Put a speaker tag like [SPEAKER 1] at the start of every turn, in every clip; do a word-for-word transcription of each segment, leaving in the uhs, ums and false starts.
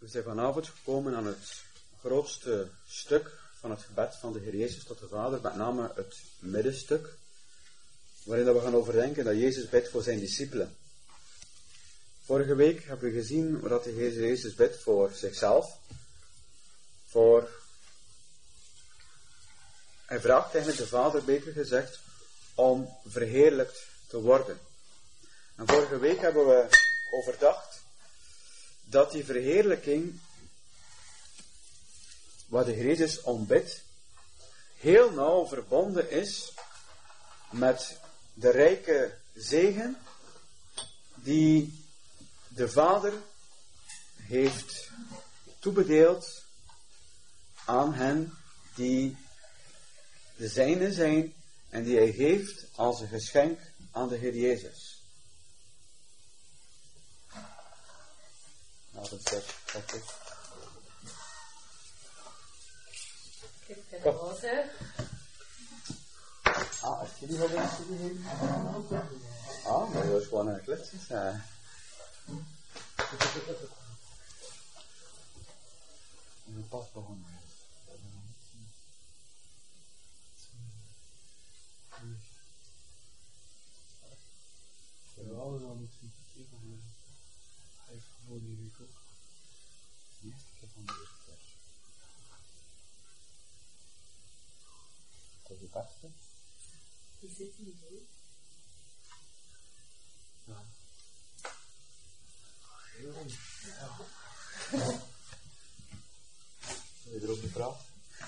[SPEAKER 1] We zijn vanavond gekomen aan het grootste stuk van het gebed van de Heer Jezus tot de Vader, met name het middenstuk, waarin we gaan overdenken dat Jezus bidt voor zijn discipelen. Vorige week hebben we gezien dat de Heer Jezus bidt voor zichzelf, voor, hij vraagt eigenlijk de Vader, beter gezegd, om verheerlijkt te worden. En vorige week hebben we overdacht dat die verheerlijking, waar de Heer Jezus om bidt, heel nauw verbonden is met de rijke zegen die de Vader heeft toebedeeld aan hen die de zijne zijn en die hij geeft als een geschenk aan de Heer Jezus. Nou, dat is dat.
[SPEAKER 2] Ik heb een water.
[SPEAKER 1] Ah, heb je die wel eens gegeven? Ah, maar dat is gewoon een kletsjes. Uh. En pas begonnen.
[SPEAKER 3] Ja, alles al moet zien. Hij heeft gewoon die week ook.
[SPEAKER 1] Ja, ik heb van de eerste vers. Dat is de beste.
[SPEAKER 2] Die zit niet zo.
[SPEAKER 3] Ja. Heel goed. Ja.
[SPEAKER 1] Wil je erover praten?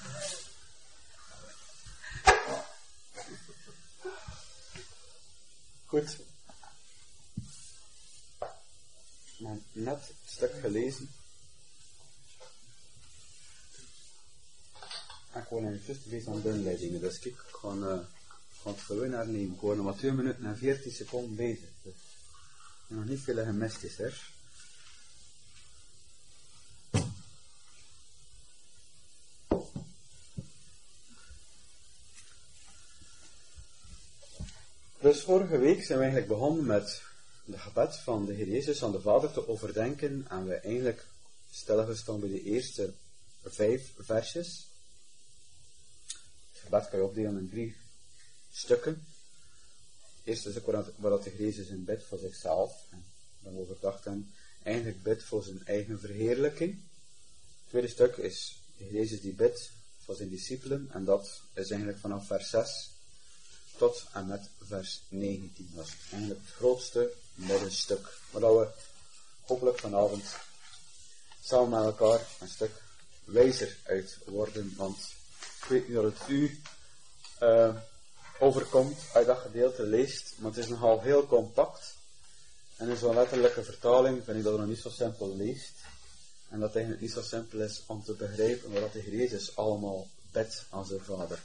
[SPEAKER 1] Goed. Maar net een stuk gelezen. En ik word even juist bezig aan de inleidingen. Dus kijk, ik ga uh, het gewoon hernemen. Ik word nog maar twee minuten en veertien seconden bezig. Dus nog niet veel gemist is, hè. Dus vorige week zijn we eigenlijk begonnen met de gebed van de Heer Jezus aan de Vader te overdenken. En we eigenlijk stilgestaan bij de eerste vijf versjes. Het gebed kan je opdelen in drie stukken. Het eerste is ook waar, waar de Heer Jezus in bidt voor zichzelf. En dan overdacht hem eigenlijk bidt voor zijn eigen verheerlijking. Het tweede stuk is de Heer Jezus die bidt voor zijn discipelen. En dat is eigenlijk vanaf vers zes tot en met vers negentien. Dat is eigenlijk het grootste middenstuk. Maar dat we hopelijk vanavond samen met elkaar een stuk wijzer uit worden. Want ik weet niet dat het u uh, overkomt als je dat gedeelte leest. Maar het is nogal heel compact. En in zo'n letterlijke vertaling vind ik dat het nog niet zo simpel leest. En dat het eigenlijk niet zo simpel is om te begrijpen wat de Heer Jezus allemaal bidt aan zijn Vader.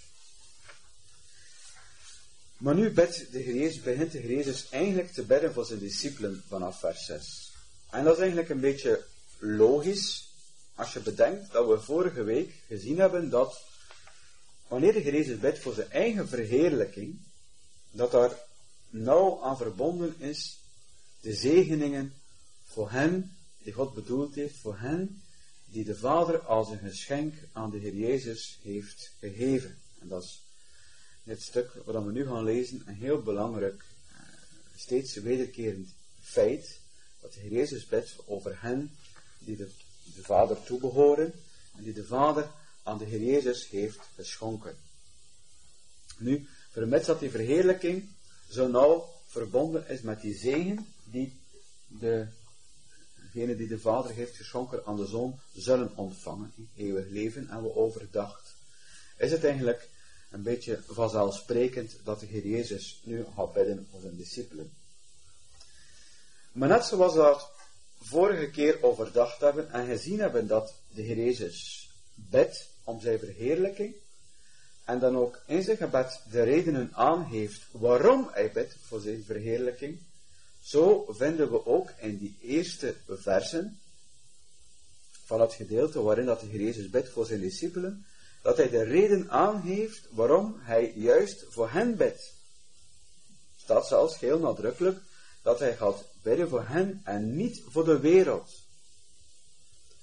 [SPEAKER 1] Maar nu bidt de Heer Jezus, begint de Heer Jezus eigenlijk te bidden voor zijn discipelen vanaf vers zes. En dat is eigenlijk een beetje logisch, als je bedenkt dat we vorige week gezien hebben dat wanneer de Heer Jezus bidt voor zijn eigen verheerlijking, dat daar nauw aan verbonden is de zegeningen voor hen die God bedoeld heeft, voor hen die de Vader als een geschenk aan de Heer Jezus heeft gegeven. En dat is dit stuk wat we nu gaan lezen, een heel belangrijk, uh, steeds wederkerend feit, dat de Heer Jezus bidt over hen die de, de Vader toebehoren en die de Vader aan de Heer Jezus heeft geschonken. Nu, vermits dat die verheerlijking zo nauw verbonden is met die zegen die de, degene die de Vader heeft geschonken aan de Zoon zullen ontvangen, in eeuwig leven, en we overdacht, is het eigenlijk een beetje vanzelfsprekend dat de Heer Jezus nu gaat bidden voor zijn discipelen. Maar net zoals we dat vorige keer overdacht hebben en gezien hebben dat de Heer Jezus bidt om zijn verheerlijking en dan ook in zijn gebed de redenen aangeeft waarom hij bidt voor zijn verheerlijking, zo vinden we ook in die eerste versen van het gedeelte waarin dat de Heer Jezus bidt voor zijn discipelen, dat hij de reden aangeeft waarom hij juist voor hen bidt. Staat zelfs heel nadrukkelijk dat hij gaat bidden voor hen en niet voor de wereld.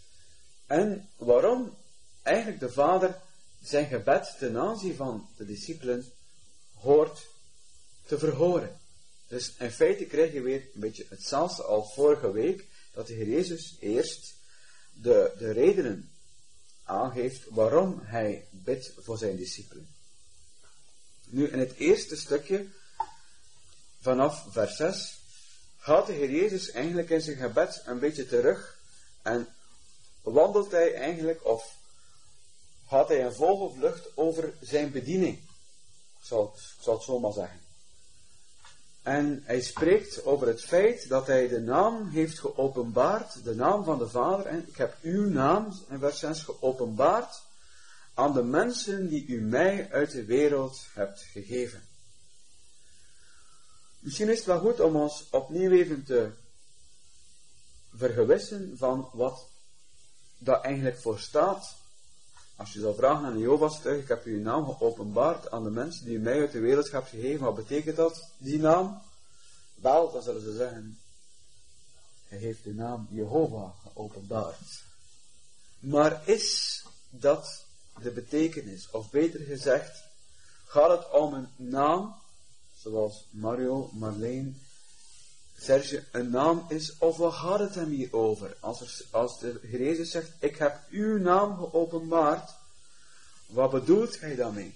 [SPEAKER 1] En waarom eigenlijk de Vader zijn gebed ten aanzien van de discipelen hoort te verhoren. Dus in feite krijg je weer een beetje hetzelfde als vorige week, dat de Heer Jezus eerst de, de redenen aangeeft waarom hij bidt voor zijn discipelen. Nu in het eerste stukje, vanaf vers zes, gaat de Heer Jezus eigenlijk in zijn gebed een beetje terug en wandelt hij eigenlijk, of gaat hij in vogelvlucht over zijn bediening. Ik zal het, ik zal het zo maar zeggen. En hij spreekt over het feit dat hij de naam heeft geopenbaard, de naam van de Vader, en ik heb uw naam, in vers zes, geopenbaard aan de mensen die u mij uit de wereld hebt gegeven. Misschien is het wel goed om ons opnieuw even te vergewissen van wat dat eigenlijk voor staat. Als je zou vragen aan Jehovah's getuige, ik heb uw naam geopenbaard aan de mensen die u mij uit de wereld hebt gegeven, wat betekent dat, die naam? Wel, dan zullen ze zeggen, hij heeft de naam Jehovah geopenbaard. Maar is dat de betekenis? Of beter gezegd, gaat het om een naam, zoals Mario, Marleen, Serge, een naam is, of wat gaat het hem hier over? Als, er, als de Heer Jezus zegt, ik heb uw naam geopenbaard, wat bedoelt hij daarmee?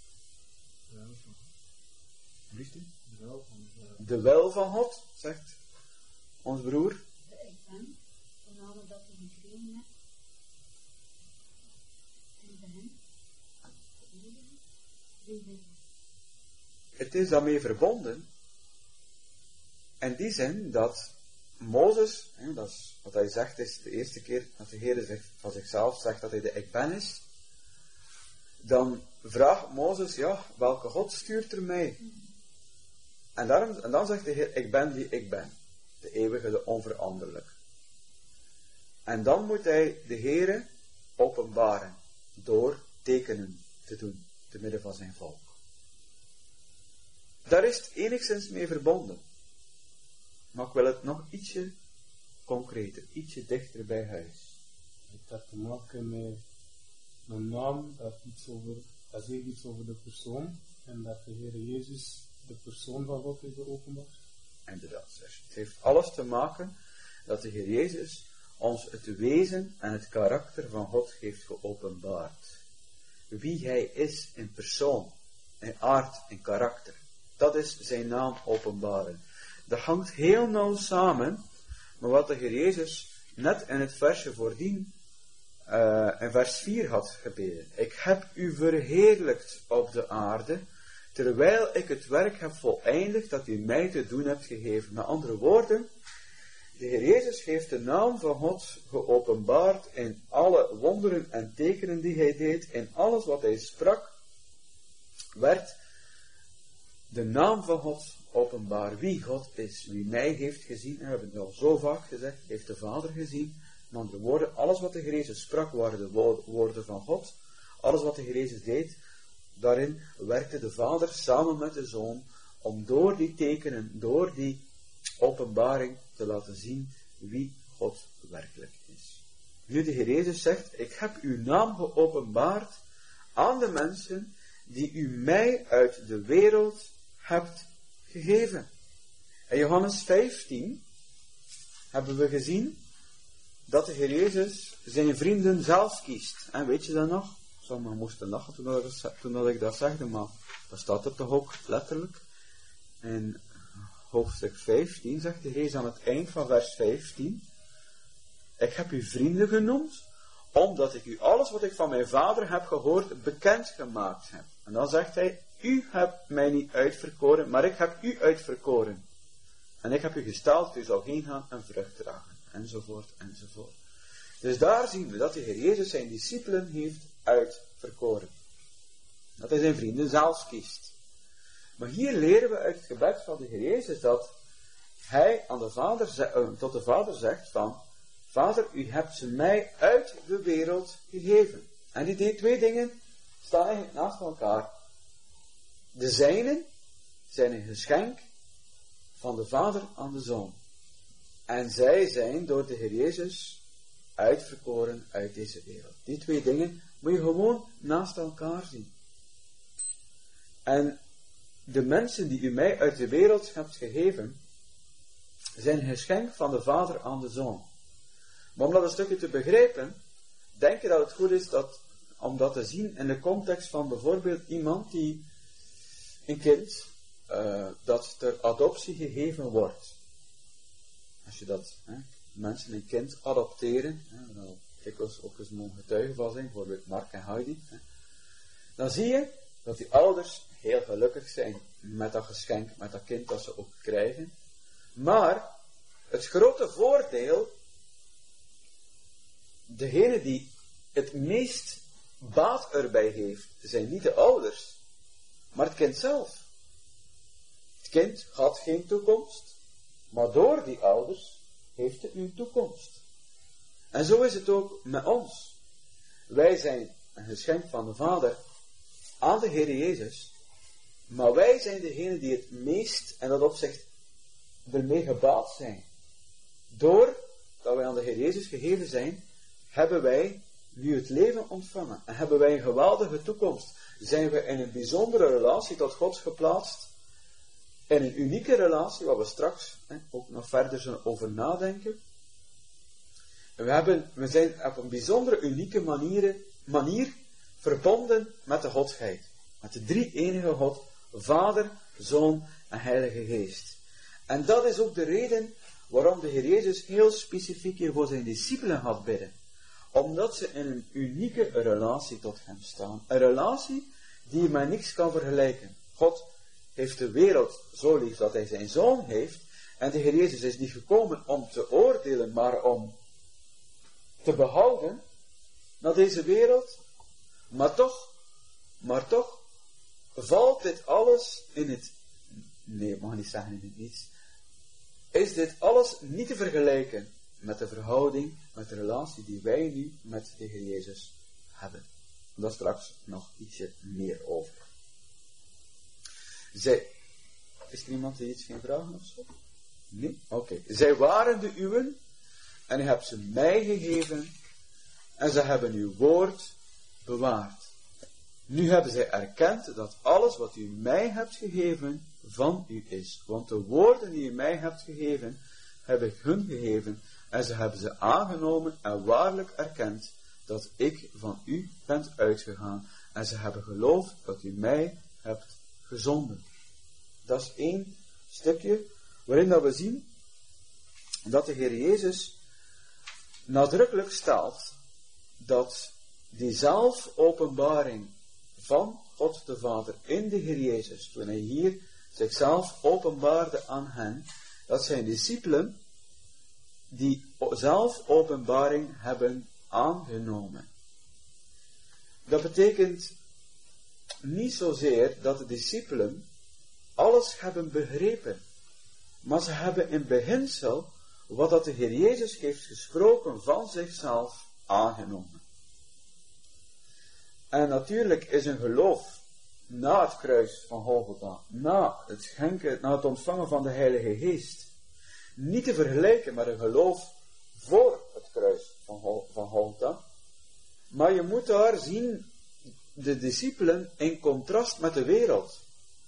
[SPEAKER 1] De wil van God, zegt ons broer.
[SPEAKER 2] Ik ben, vanavond dat hij gekregen hebt, en bij hem, wie wil.
[SPEAKER 1] Het is daarmee verbonden, in die zin dat Mozes, hè, dat is wat hij zegt, is de eerste keer dat de Heer zich, van zichzelf zegt dat hij de ik ben is, dan vraagt Mozes, ja, welke God stuurt er mij? En, daarom, en dan zegt de Heer, ik ben die ik ben, de eeuwige, de onveranderlijke. En dan moet hij de Heere openbaren, door tekenen te doen, te midden van zijn volk. Daar is het enigszins mee verbonden. Maar ik wil het nog ietsje concreter, ietsje dichter bij huis.
[SPEAKER 3] Het heeft te maken met een naam, dat, iets over, dat zegt iets over de persoon. En dat de Heer Jezus de persoon van God heeft geopenbaard.
[SPEAKER 1] Inderdaad, het heeft alles te maken dat de Heer Jezus ons het wezen en het karakter van God heeft geopenbaard. Wie hij is in persoon, in aard, in karakter. Dat is zijn naam openbaren. Dat hangt heel nauw samen met wat de Heer Jezus net in het versje voordien, uh, in vers vier had gebeden. Ik heb u verheerlijkt op de aarde, terwijl ik het werk heb voleindigd dat u mij te doen hebt gegeven. Met andere woorden, de Heer Jezus heeft de naam van God geopenbaard in alle wonderen en tekenen die hij deed, in alles wat hij sprak, werd de naam van God openbaar. Wie God is, wie mij heeft gezien, we hebben het al zo vaak gezegd, heeft de Vader gezien. Met andere woorden, alles wat de Heer Jezus sprak waren de woorden van God. Alles wat de Heer Jezus deed, daarin werkte de Vader samen met de Zoon om door die tekenen, door die openbaring te laten zien wie God werkelijk is. Nu de Heer Jezus zegt, ik heb uw naam geopenbaard aan de mensen die u mij uit de wereld hebt gegeven. In Johannes vijftien hebben we gezien dat de Heer Jezus zijn vrienden zelf kiest. En weet je dat nog? Sommigen moesten lachen toen, dat, toen dat ik dat zegde, maar dat staat er toch ook letterlijk. In hoofdstuk vijftien zegt de Heer Jezus aan het eind van vers vijftien, ik heb u vrienden genoemd, omdat ik u alles wat ik van mijn Vader heb gehoord bekendgemaakt heb. En dan zegt hij, u hebt mij niet uitverkoren, maar ik heb u uitverkoren. En ik heb u gesteld, u zal heen gaan en vrucht dragen. Enzovoort, enzovoort. Dus daar zien we dat de Heer Jezus zijn discipelen heeft uitverkoren. Dat hij zijn vrienden zelfs kiest. Maar hier leren we uit het gebed van de Heer Jezus dat hij aan de Vader, tot de Vader zegt van, Vader, u hebt ze mij uit de wereld gegeven. En die, die twee dingen staan eigenlijk naast elkaar. De zijnen zijn een geschenk van de Vader aan de Zoon. En zij zijn door de Heer Jezus uitverkoren uit deze wereld. Die twee dingen moet je gewoon naast elkaar zien. En de mensen die u mij uit de wereld hebt gegeven, zijn een geschenk van de Vader aan de Zoon. Maar om dat een stukje te begrijpen, denk je dat het goed is dat, om dat te zien in de context van bijvoorbeeld iemand die een kind, uh, dat ter adoptie gegeven wordt. Als je dat, hè, mensen een kind adopteren, hè, daar dikwijls ook eens mogen getuigen van zijn, bijvoorbeeld Mark en Heidi, hè, dan zie je dat die ouders heel gelukkig zijn met dat geschenk, met dat kind dat ze ook krijgen. Maar het grote voordeel, degene die het meest baat erbij heeft, zijn niet de ouders, maar het kind zelf. Het kind had geen toekomst, maar door die ouders heeft het nu toekomst. En zo is het ook met ons. Wij zijn een geschenk van de Vader aan de Heer Jezus, maar wij zijn degene die het meest, en dat opzicht, ermee gebaat zijn. Doordat wij aan de Heer Jezus gegeven zijn, hebben wij nu het leven ontvangen. En hebben wij een geweldige toekomst. Zijn we in een bijzondere relatie tot God geplaatst. In een unieke relatie, waar we straks hè, ook nog verder zullen over nadenken. En we, hebben, we zijn op een bijzondere, unieke manier, manier verbonden met de Godheid. Met de drie enige God, Vader, Zoon en Heilige Geest. En dat is ook de reden waarom de Heer Jezus heel specifiek hier voor zijn discipelen gaat bidden. Omdat ze in een unieke relatie tot hem staan. Een relatie die je met niks kan vergelijken. God heeft de wereld zo lief dat hij zijn Zoon heeft. En de Heer Jezus is niet gekomen om te oordelen, maar om te behouden naar deze wereld. Maar toch, maar toch, valt dit alles in het, nee, ik mag niet zeggen in het niets, is dit alles niet te vergelijken met de verhouding, met de relatie die wij nu met de Heer Jezus hebben. Daar straks nog ietsje meer over. Zij, is er iemand die iets geen vragen of zo? Nee? Oké. Okay. Zij waren de uwen en u hebt ze mij gegeven en ze hebben uw woord bewaard. Nu hebben zij erkend dat alles wat u mij hebt gegeven van u is. Want de woorden die u mij hebt gegeven, heb ik hun gegeven en ze hebben ze aangenomen en waarlijk erkend dat ik van u ben uitgegaan. En ze hebben geloofd dat u mij hebt gezonden. Dat is één stukje waarin dat we zien dat de Heer Jezus nadrukkelijk stelt dat die zelfopenbaring van God de Vader in de Heer Jezus, toen hij hier zichzelf openbaarde aan hen, dat zijn discipelen die zelfopenbaring hebben aangenomen. Dat betekent niet zozeer dat de discipelen alles hebben begrepen, maar ze hebben in beginsel wat dat de Heer Jezus heeft gesproken van zichzelf aangenomen. En natuurlijk is een geloof na het kruis van Golgotha, na het schenken, na het ontvangen van de Heilige Geest, niet te vergelijken met een geloof voor het kruis van, Gol- van Golgotha. Maar je moet daar zien de discipelen in contrast met de wereld.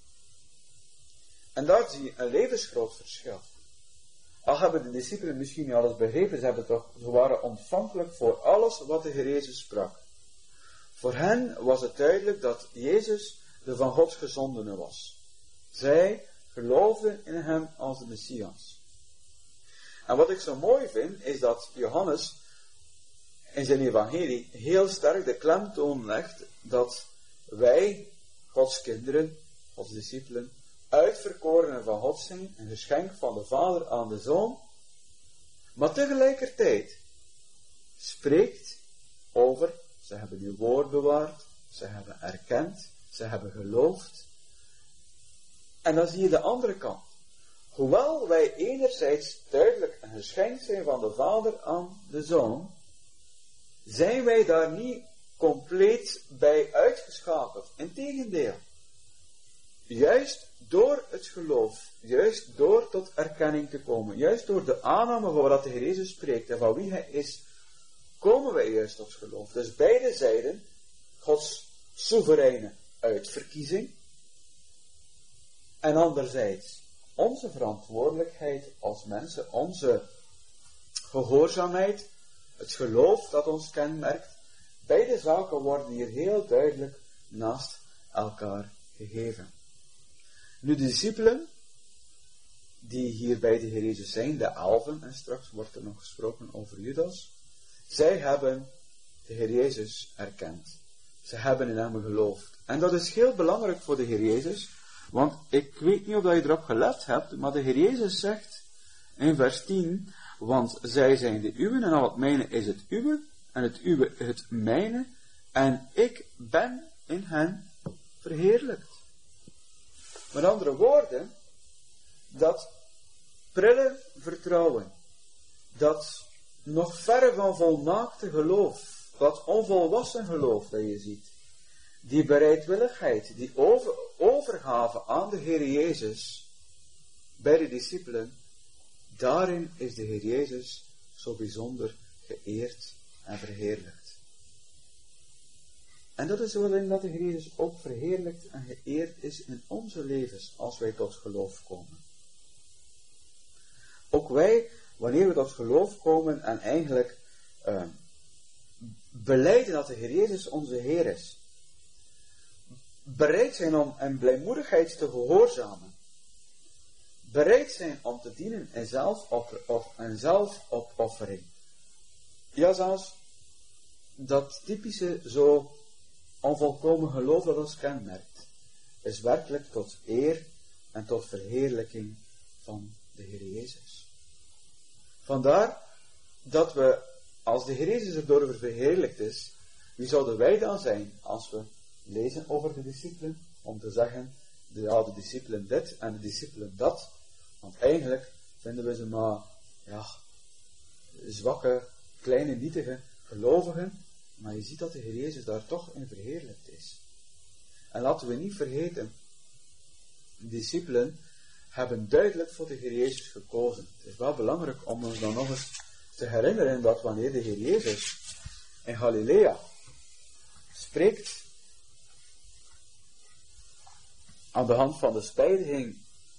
[SPEAKER 1] En daar zie je een levensgroot verschil. Al hebben de discipelen misschien niet alles begrepen, ze, hebben toch, ze waren ontvankelijk voor alles wat de Heer Jezus sprak. Voor hen was het duidelijk dat Jezus de van God gezondene was. Zij geloofden in hem als de Messias. En wat ik zo mooi vind, is dat Johannes in zijn evangelie heel sterk de klemtoon legt dat wij, Gods kinderen, Gods discipelen, uitverkorenen van God zijn, een geschenk van de Vader aan de Zoon, maar tegelijkertijd spreekt over, ze hebben uw woord bewaard, ze hebben erkend, ze hebben geloofd. En dan zie je de andere kant. Hoewel wij enerzijds duidelijk een geschenk zijn van de Vader aan de Zoon, zijn wij daar niet compleet bij uitgeschakeld. Integendeel. Juist door het geloof, juist door tot erkenning te komen, juist door de aanname van wat de Heer Jezus spreekt en van wie Hij is, komen wij juist tot geloof. Dus beide zijden, Gods soevereine uitverkiezing, en anderzijds onze verantwoordelijkheid als mensen, onze gehoorzaamheid, het geloof dat ons kenmerkt, beide zaken worden hier heel duidelijk naast elkaar gegeven. Nu de discipelen, die hier bij de Heer Jezus zijn, de elfen, en straks wordt er nog gesproken over Judas, zij hebben de Heer Jezus erkend. Ze hebben in hem geloofd. En dat is heel belangrijk voor de Heer Jezus, want ik weet niet of je erop gelet hebt, maar de Heer Jezus zegt in vers tien, want zij zijn de uwen en al het mijne is het uwe, en het uwe het mijne, en ik ben in hen verheerlijkt. Met andere woorden, dat prille vertrouwen, dat nog verre van volmaakte geloof, dat onvolwassen geloof dat je ziet, die bereidwilligheid, die over, overgave aan de Heer Jezus bij de discipelen, daarin is de Heer Jezus zo bijzonder geëerd en verheerlijkt. En dat is waarin dat de Heer Jezus ook verheerlijkt en geëerd is in onze levens als wij tot geloof komen. Ook wij, wanneer we tot geloof komen en eigenlijk uh, belijden dat de Heer Jezus onze Heer is, bereid zijn om in blijmoedigheid te gehoorzamen, bereid zijn om te dienen in, zelfopper, of, in zelfopoffering. Ja, zelfs dat typische zo onvolkomen geloof dat ons kenmerkt, is werkelijk tot eer en tot verheerlijking van de Heer Jezus. Vandaar dat we, als de Heer Jezus erdoor verheerlijkt is, wie zouden wij dan zijn als we lezen over de discipelen, om te zeggen, de, ja, de discipelen dit en de discipelen dat, want eigenlijk vinden we ze maar, ja, zwakke, kleine, nietige gelovigen, maar je ziet dat de Heer Jezus daar toch in verheerlijkt is. En laten we niet vergeten, de discipelen hebben duidelijk voor de Heer Jezus gekozen. Het is wel belangrijk om ons dan nog eens te herinneren dat wanneer de Heer Jezus in Galilea spreekt, aan de hand van de spijziging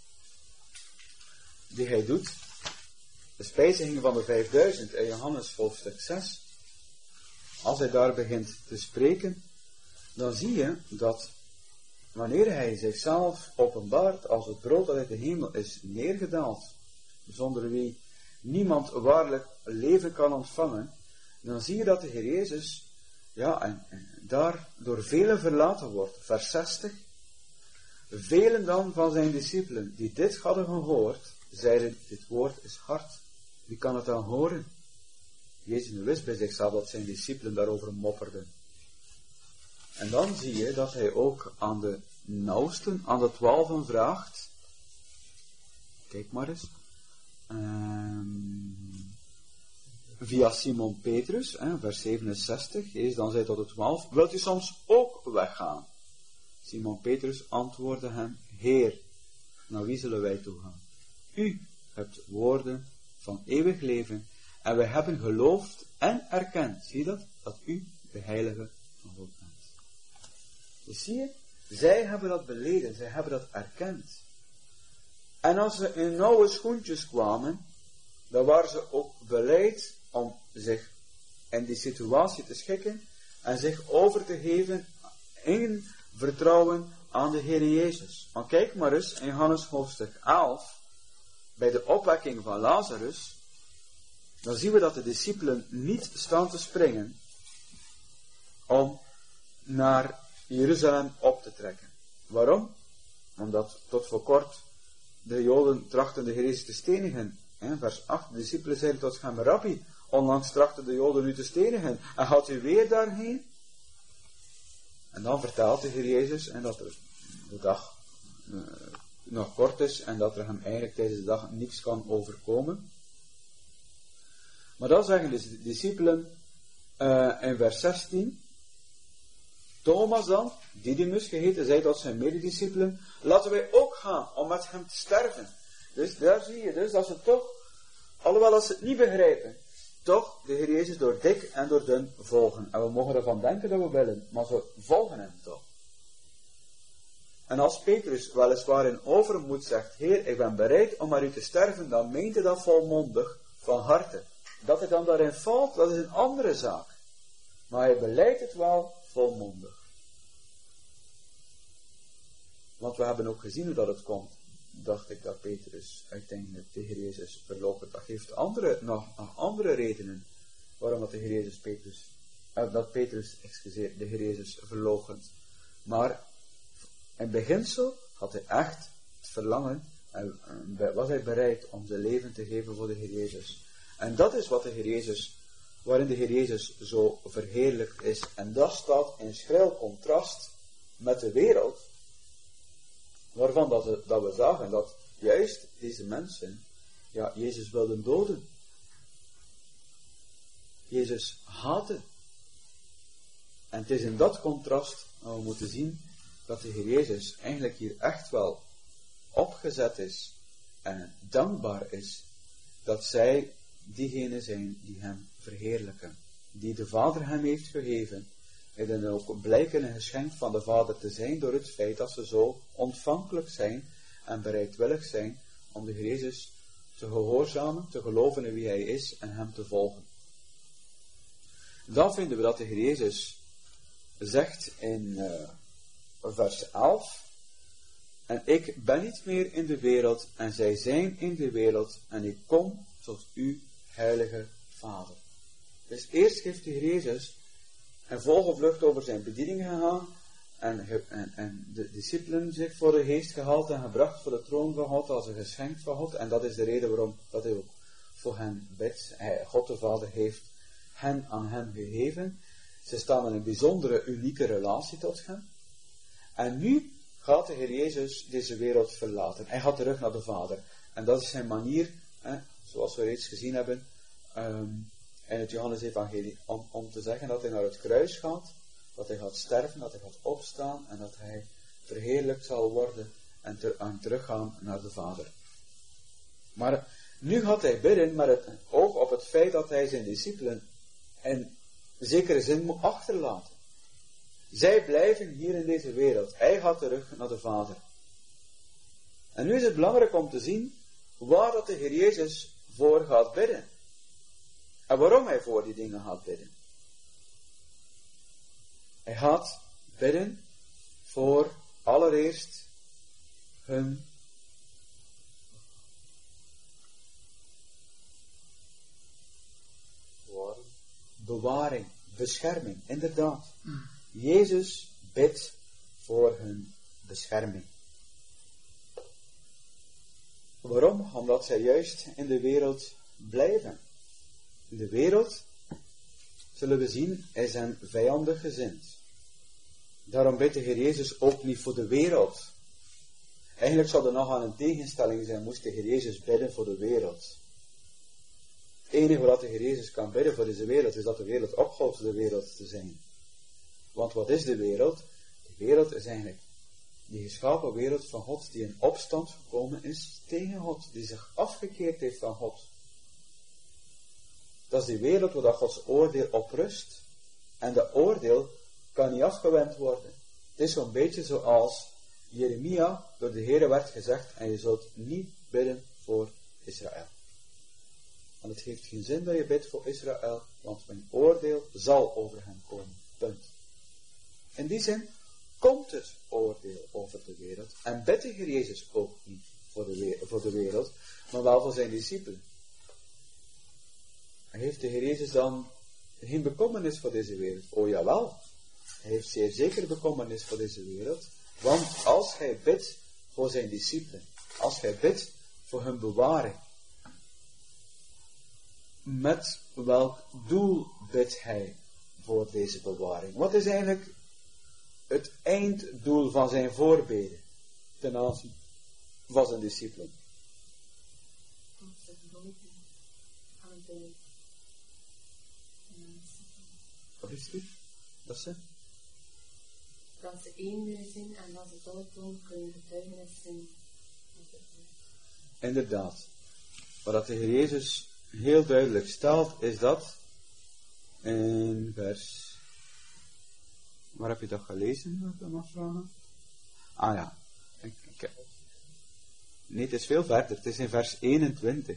[SPEAKER 1] die hij doet, de spijziging van de vijfduizend in Johannes hoofdstuk zes, als hij daar begint te spreken, dan zie je dat wanneer hij zichzelf openbaart als het brood dat uit de hemel is neergedaald, zonder wie niemand waarlijk leven kan ontvangen, dan zie je dat de Heer Jezus, ja, en, en daar door velen verlaten wordt. Vers zestig. Velen dan van zijn discipelen, die dit hadden gehoord, zeiden, dit woord is hard. Wie kan het dan horen? Jezus wist bij zichzelf dat zijn discipelen daarover mopperden. En dan zie je dat hij ook aan de nauwsten, aan de twaalfen vraagt. Kijk maar eens. Um, via Simon Petrus, hè, vers zevenenzestig. Jezus dan zei tot de twaalf, wilt u soms ook weggaan? Simon Petrus antwoordde hem, Heer, naar wie zullen wij toe gaan? U hebt woorden van eeuwig leven en wij hebben geloofd en erkend. Zie je dat? Dat u de heilige van God bent. Dus zie je, zij hebben dat beleden, zij hebben dat erkend. En als ze in nauwe schoentjes kwamen, dan waren ze ook bereid om zich in die situatie te schikken en zich over te geven in vertrouwen aan de Heer Jezus. Want kijk maar eens in Johannes hoofdstuk elf, bij de opwekking van Lazarus, dan zien we dat de discipelen niet staan te springen om naar Jeruzalem op te trekken. Waarom? Omdat tot voor kort de Joden trachten de Heer Jezus te stenigen. In vers acht, de discipelen zeiden tot hem, Rabbi, onlangs trachten de Joden u te stenigen, en gaat u weer daarheen? En dan vertelt de Heer Jezus en dat er de dag uh, nog kort is en dat er hem eigenlijk tijdens de dag niets kan overkomen. Maar dan zeggen de discipelen uh, in vers zestien, Thomas dan, Didymus geheten, zei tot zijn medediscipelen, laten wij ook gaan om met hem te sterven. Dus daar zie je dus dat ze toch, alhoewel als ze het niet begrijpen, toch de Heer Jezus door dik en door dun volgen. En we mogen ervan denken dat we willen, maar ze volgen hem toch. En als Petrus weliswaar in overmoed zegt, Heer, ik ben bereid om maar u te sterven, dan meent hij dat volmondig van harte. Dat hij dan daarin valt, dat is een andere zaak. Maar hij beleidt het wel volmondig. Want we hebben ook gezien hoe dat het komt, dacht ik, dat Petrus uiteindelijk de Heer Jezus verloochent. Dat geeft andere, nog, nog andere redenen waarom dat de Heer Jezus Petrus, uh, dat Petrus, excuseer, de Heer Jezus verloochent. Maar in beginsel had hij echt het verlangen en uh, was hij bereid om zijn leven te geven voor de Heer Jezus. En dat is wat de Heer Jezus, waarin de Heer Jezus zo verheerlijkt is. En dat staat in schril contrast met de wereld, waarvan dat we, dat we zagen dat juist deze mensen, ja, Jezus wilden doden. Jezus haatte. En het is in dat contrast dat we moeten zien dat de Heer Jezus eigenlijk hier echt wel opgezet is en dankbaar is dat zij diegenen zijn die hem verheerlijken, die de Vader hem heeft gegeven, en dan ook blijken een geschenk van de Vader te zijn door het feit dat ze zo ontvankelijk zijn en bereidwillig zijn om de Heer Jezus te gehoorzamen, te geloven in wie hij is en hem te volgen. Dan vinden we dat de Heer Jezus zegt in uh, vers elf, en ik ben niet meer in de wereld en zij zijn in de wereld en ik kom tot u, heilige Vader. Dus eerst geeft de Heer Jezus een vogelvlucht over zijn bediening gegaan en, en, en de discipelen zich voor de geest gehaald en gebracht voor de troon van God als een geschenk van God. En dat is de reden waarom dat hij ook voor hen bidt. Hij, God de Vader heeft hen aan hem gegeven. Ze staan in een bijzondere, unieke relatie tot hem. En nu gaat de Heer Jezus deze wereld verlaten. Hij gaat terug naar de Vader. En dat is zijn manier, hè, zoals we reeds gezien hebben, um, in het Johannes-evangelie, om, om te zeggen dat hij naar het kruis gaat, dat hij gaat sterven, dat hij gaat opstaan en dat hij verheerlijkt zal worden en, ter, en teruggaan naar de Vader. Maar nu gaat hij bidden met het oog op het feit dat hij zijn discipelen in zekere zin moet achterlaten. Zij blijven hier in deze wereld. Hij gaat terug naar de Vader. En nu is het belangrijk om te zien waar dat de Heer Jezus voor gaat bidden. En waarom hij voor die dingen gaat bidden. Hij gaat bidden voor allereerst hun bewaring, bescherming, inderdaad. Jezus bidt voor hun bescherming. Waarom? Omdat zij juist in de wereld blijven. De wereld, zullen we zien, is een vijandig gezind. Daarom bidt de Heer Jezus ook niet voor de wereld. Eigenlijk zou er nog aan een tegenstelling zijn, moest de Heer Jezus bidden voor de wereld. Het enige wat de Heer Jezus kan bidden voor deze wereld, is dat de wereld ophoudt de wereld te zijn. Want wat is de wereld? De wereld is eigenlijk die geschapen wereld van God, die in opstand gekomen is tegen God, die zich afgekeerd heeft van God. Dat is die wereld waar Gods oordeel op rust. En dat oordeel kan niet afgewend worden. Het is zo'n beetje zoals Jeremia door de Heere werd gezegd, en je zult niet bidden voor Israël. Want het heeft geen zin dat je bidt voor Israël, want mijn oordeel zal over hen komen. Punt. In die zin komt het oordeel over de wereld. En bidt de Heer Jezus ook niet voor de, voor de wereld, maar wel voor zijn discipelen. En heeft de Heer Jezus dan geen bekommernis voor deze wereld? Oh jawel, hij heeft zeer zeker bekommernis voor deze wereld. Want als hij bidt voor zijn discipelen, als hij bidt voor hun bewaring, met welk doel bidt hij voor deze bewaring? Wat is eigenlijk het einddoel van zijn voorbeden ten aanzien van zijn discipelen? Wat is dit? Dat ze?
[SPEAKER 2] Dat ze één willen zijn en dat ze toch doen kunnen getuigenis zijn.
[SPEAKER 1] Inderdaad. Maar dat de Heer Jezus heel duidelijk stelt, is dat in vers... Waar heb je dat gelezen? Wil ik dat nog vragen? Ah ja. Ik, ik, nee, het is veel verder. Het is in vers eenentwintig.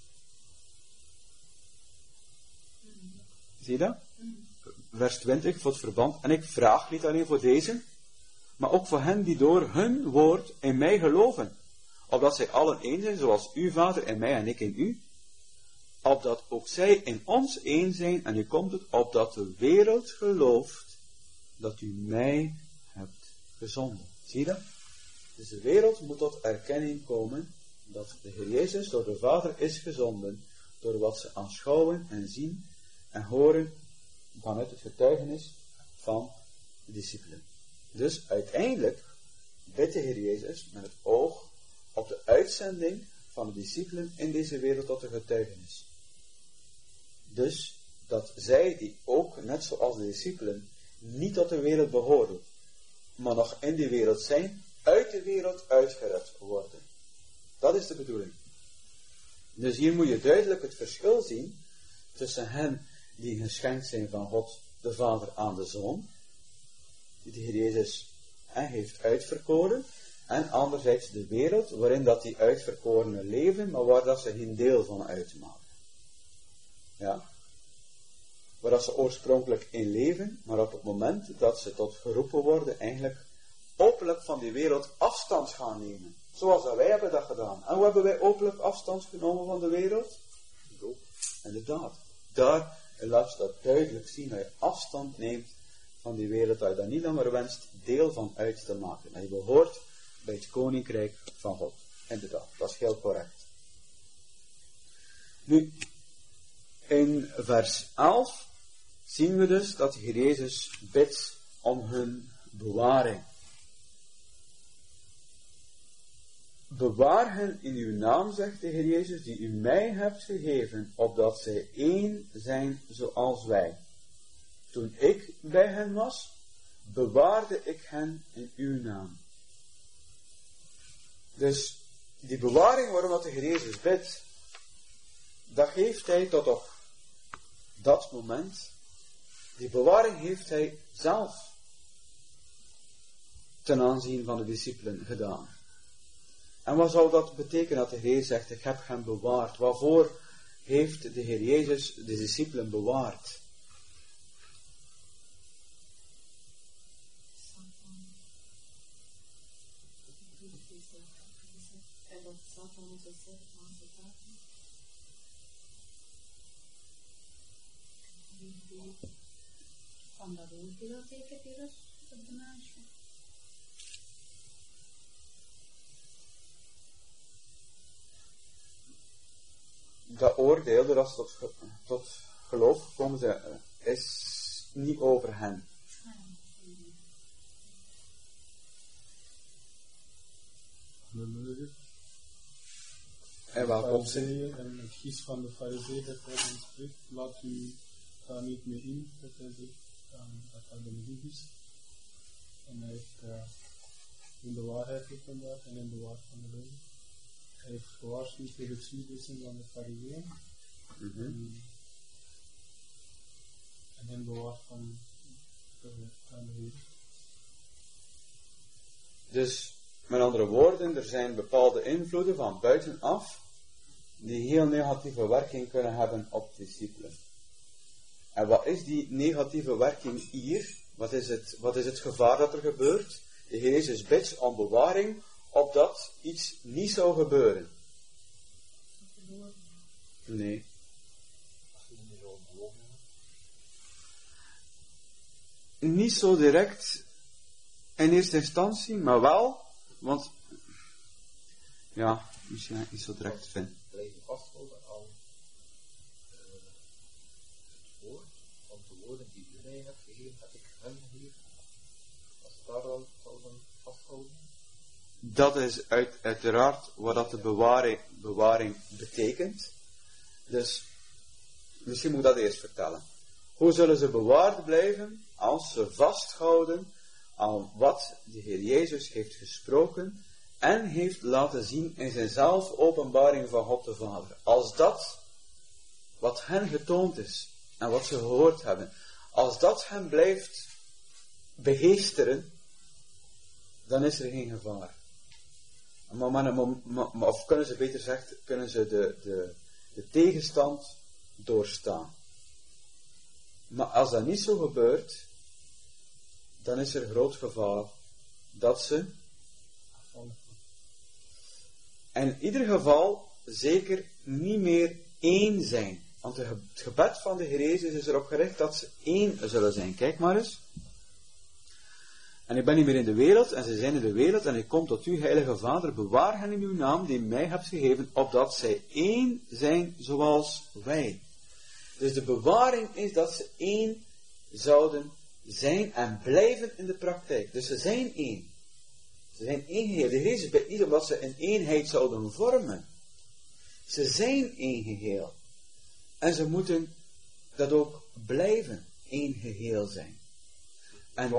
[SPEAKER 1] Zie je dat? Vers twintig, voor het verband. En ik vraag niet alleen voor deze, maar ook voor hen die door hun woord in mij geloven. Opdat zij allen één zijn, zoals u, Vader, in mij en ik in u. Opdat ook zij in ons één zijn, en nu komt het, opdat de wereld gelooft dat u mij hebt gezonden. Zie je dat? Dus de wereld moet tot erkenning komen dat de Heer Jezus door de Vader is gezonden, door wat ze aanschouwen en zien en horen vanuit het getuigenis van de discipelen. Dus uiteindelijk bidt de Heer Jezus met het oog op de uitzending van de discipelen in deze wereld tot de getuigenis. Dus dat zij die ook, net zoals de discipelen, niet tot de wereld behoren, maar nog in de wereld zijn, uit de wereld uitgered worden. Dat is de bedoeling. Dus hier moet je duidelijk het verschil zien tussen hen die geschenkt zijn van God de Vader aan de Zoon, die de Heer Jezus hè, heeft uitverkoren, en anderzijds de wereld waarin dat die uitverkorenen leven, maar waar dat ze geen deel van uitmaken. Ja. Waar dat ze oorspronkelijk in leven, maar op het moment dat ze tot geroepen worden, eigenlijk openlijk van die wereld afstand gaan nemen. Zoals dat wij hebben dat gedaan. En hoe hebben wij openlijk afstand genomen van de wereld? Inderdaad. Daar laat je dat duidelijk zien, dat je afstand neemt van die wereld, dat je daar niet langer wenst deel van uit te maken. Dat je behoort bij het koninkrijk van God. Inderdaad, dat is heel correct. Nu, in vers elf zien we dus dat de Heer Jezus bidt om hun bewaring. Bewaar hen in uw naam, zegt de Heer Jezus, die u mij hebt gegeven, opdat zij één zijn zoals wij. Toen ik bij hen was, bewaarde ik hen in uw naam. Dus die bewaring waarom dat de Heer Jezus bidt, dat geeft hij tot op dat moment. Die bewaring heeft hij zelf ten aanzien van de discipelen gedaan. En wat zou dat betekenen dat de Heer zegt, ik heb hen bewaard? Waarvoor heeft de Heer Jezus de discipelen bewaard?
[SPEAKER 2] Van dat oordeel zeker weer op de meisje.
[SPEAKER 1] Dat oordeel, doordat ze tot, tot geloof komen, ze, is niet over hen. En welk opzicht?
[SPEAKER 3] En het kies van de farizeeën dat hij dan spreekt, laat u daar niet meer in, dat hij zegt um, dat hij de Messias is. En hij heeft uh, in de waarheid geopenbaard en in de waarheid van de leugen. Hij heeft gewaarschuwd voor het zuurwissen van de farizeeën.
[SPEAKER 1] Mm-hmm.
[SPEAKER 3] En, en hen bewaard van de, van de wereld.
[SPEAKER 1] Dus, met andere woorden, er zijn bepaalde invloeden van buitenaf die heel negatieve werking kunnen hebben op discipelen. En wat is die negatieve werking hier? Wat is het, wat is het gevaar dat er gebeurt? De Heer Jezus bidt om bewaring, opdat iets niet zou gebeuren. Nee. Niet zo direct in eerste instantie, maar wel, want, ja, misschien niet zo direct vind.
[SPEAKER 4] Blijven vasthouden aan uh, het woord, want de woorden die u mij hebt gegeven, heb ik hen gegeven. Als we daar dan zouden vasthouden.
[SPEAKER 1] Dat is uit, uiteraard wat dat de bewaring, bewaring betekent. Dus, misschien moet ik dat eerst vertellen. Hoe zullen ze bewaard blijven als ze vasthouden aan wat de Heer Jezus heeft gesproken en heeft laten zien in zijn zelfopenbaring van God de Vader. Als dat wat hen getoond is en wat ze gehoord hebben, als dat hen blijft begeesteren, dan is er geen gevaar. Maar, maar, maar, maar, of kunnen ze beter zeggen, kunnen ze de, de, de tegenstand doorstaan. Maar als dat niet zo gebeurt, dan is er groot gevaar dat ze en in ieder geval zeker niet meer één zijn. Want het gebed van de Heer Jezus is erop gericht dat ze één zullen zijn. Kijk maar eens. En ik ben niet meer in de wereld, en ze zijn in de wereld, en ik kom tot u, heilige Vader, bewaar hen in uw naam, die mij hebt gegeven, opdat zij één zijn zoals wij. Dus de bewaring is dat ze één zouden zijn en blijven in de praktijk. Dus ze zijn één. Ze zijn één geheel. De Heer Jezus bidt niet omdat ze een eenheid zouden vormen. Ze zijn één geheel. En ze moeten dat ook blijven één geheel zijn. En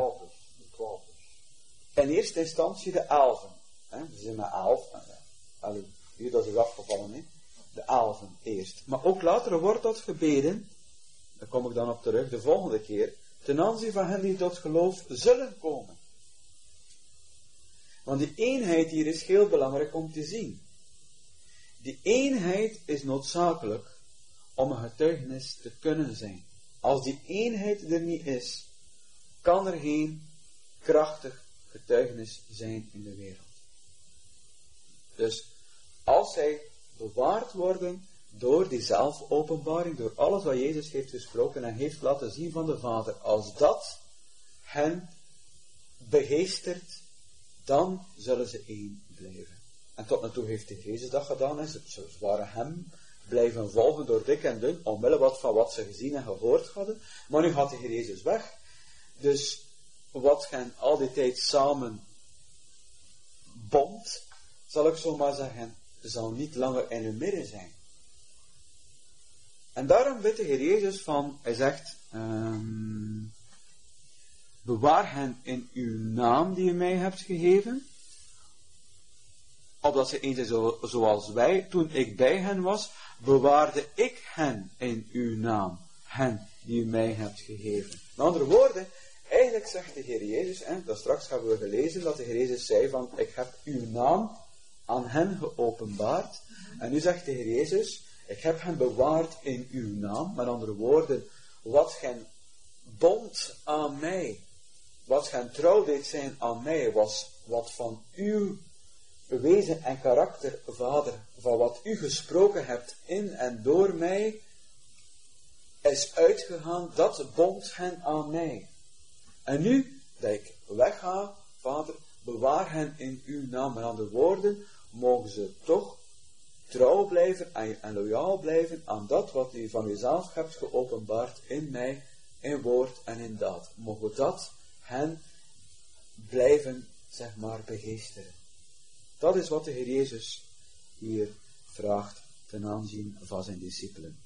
[SPEAKER 1] in eerste instantie de elfen. Hè? Ze zijn maar elf. Allee, hier dat is afgevallen. Hè? De elfen eerst. Maar ook later wordt dat gebeden. Daar kom ik dan op terug de volgende keer. Ten aanzien van hen die tot geloof zullen komen. Want die eenheid hier is heel belangrijk om te zien. Die eenheid is noodzakelijk om een getuigenis te kunnen zijn. Als die eenheid er niet is, kan er geen krachtig getuigenis zijn in de wereld. Dus als zij bewaard worden door die zelfopenbaring, door alles wat Jezus heeft gesproken en heeft laten zien van de Vader, als dat hen begeestert, dan zullen ze één blijven. En tot nu toe heeft de Heer Jezus dat gedaan. En ze, ze waren hem blijven volgen door dik en dun, omwille wat van wat ze gezien en gehoord hadden. Maar nu gaat de Heer Jezus weg. Dus wat hen al die tijd samen bond, zal ik zo maar zeggen, zal niet langer in hun midden zijn. En daarom bidt de Heer Jezus van, hij zegt, um, bewaar hen in uw naam die u mij hebt gegeven, opdat ze één zijn zo, zoals wij. Toen ik bij hen was, bewaarde ik hen in uw naam, hen die u mij hebt gegeven. Met andere woorden, eigenlijk zegt de Heer Jezus, en dat straks hebben we gelezen, dat de Heer Jezus zei van, ik heb uw naam aan hen geopenbaard. En nu zegt de Heer Jezus, ik heb hen bewaard in uw naam. Met andere woorden, wat gen bond aan mij, wat gen trouw deed zijn aan mij, was wat van uw wezen en karakter, Vader, van wat u gesproken hebt in en door mij, is uitgegaan, dat bond hen aan mij. En nu, dat ik wegga, Vader, bewaar hen in uw naam. Met andere woorden, mogen ze toch trouw blijven en, en loyaal blijven aan dat wat u van uzelf hebt geopenbaard in mij, in woord en in daad. Mogen dat hen blijven, zeg maar, begeesteren. Dat is wat de Heer Jezus hier vraagt ten aanzien van zijn discipelen.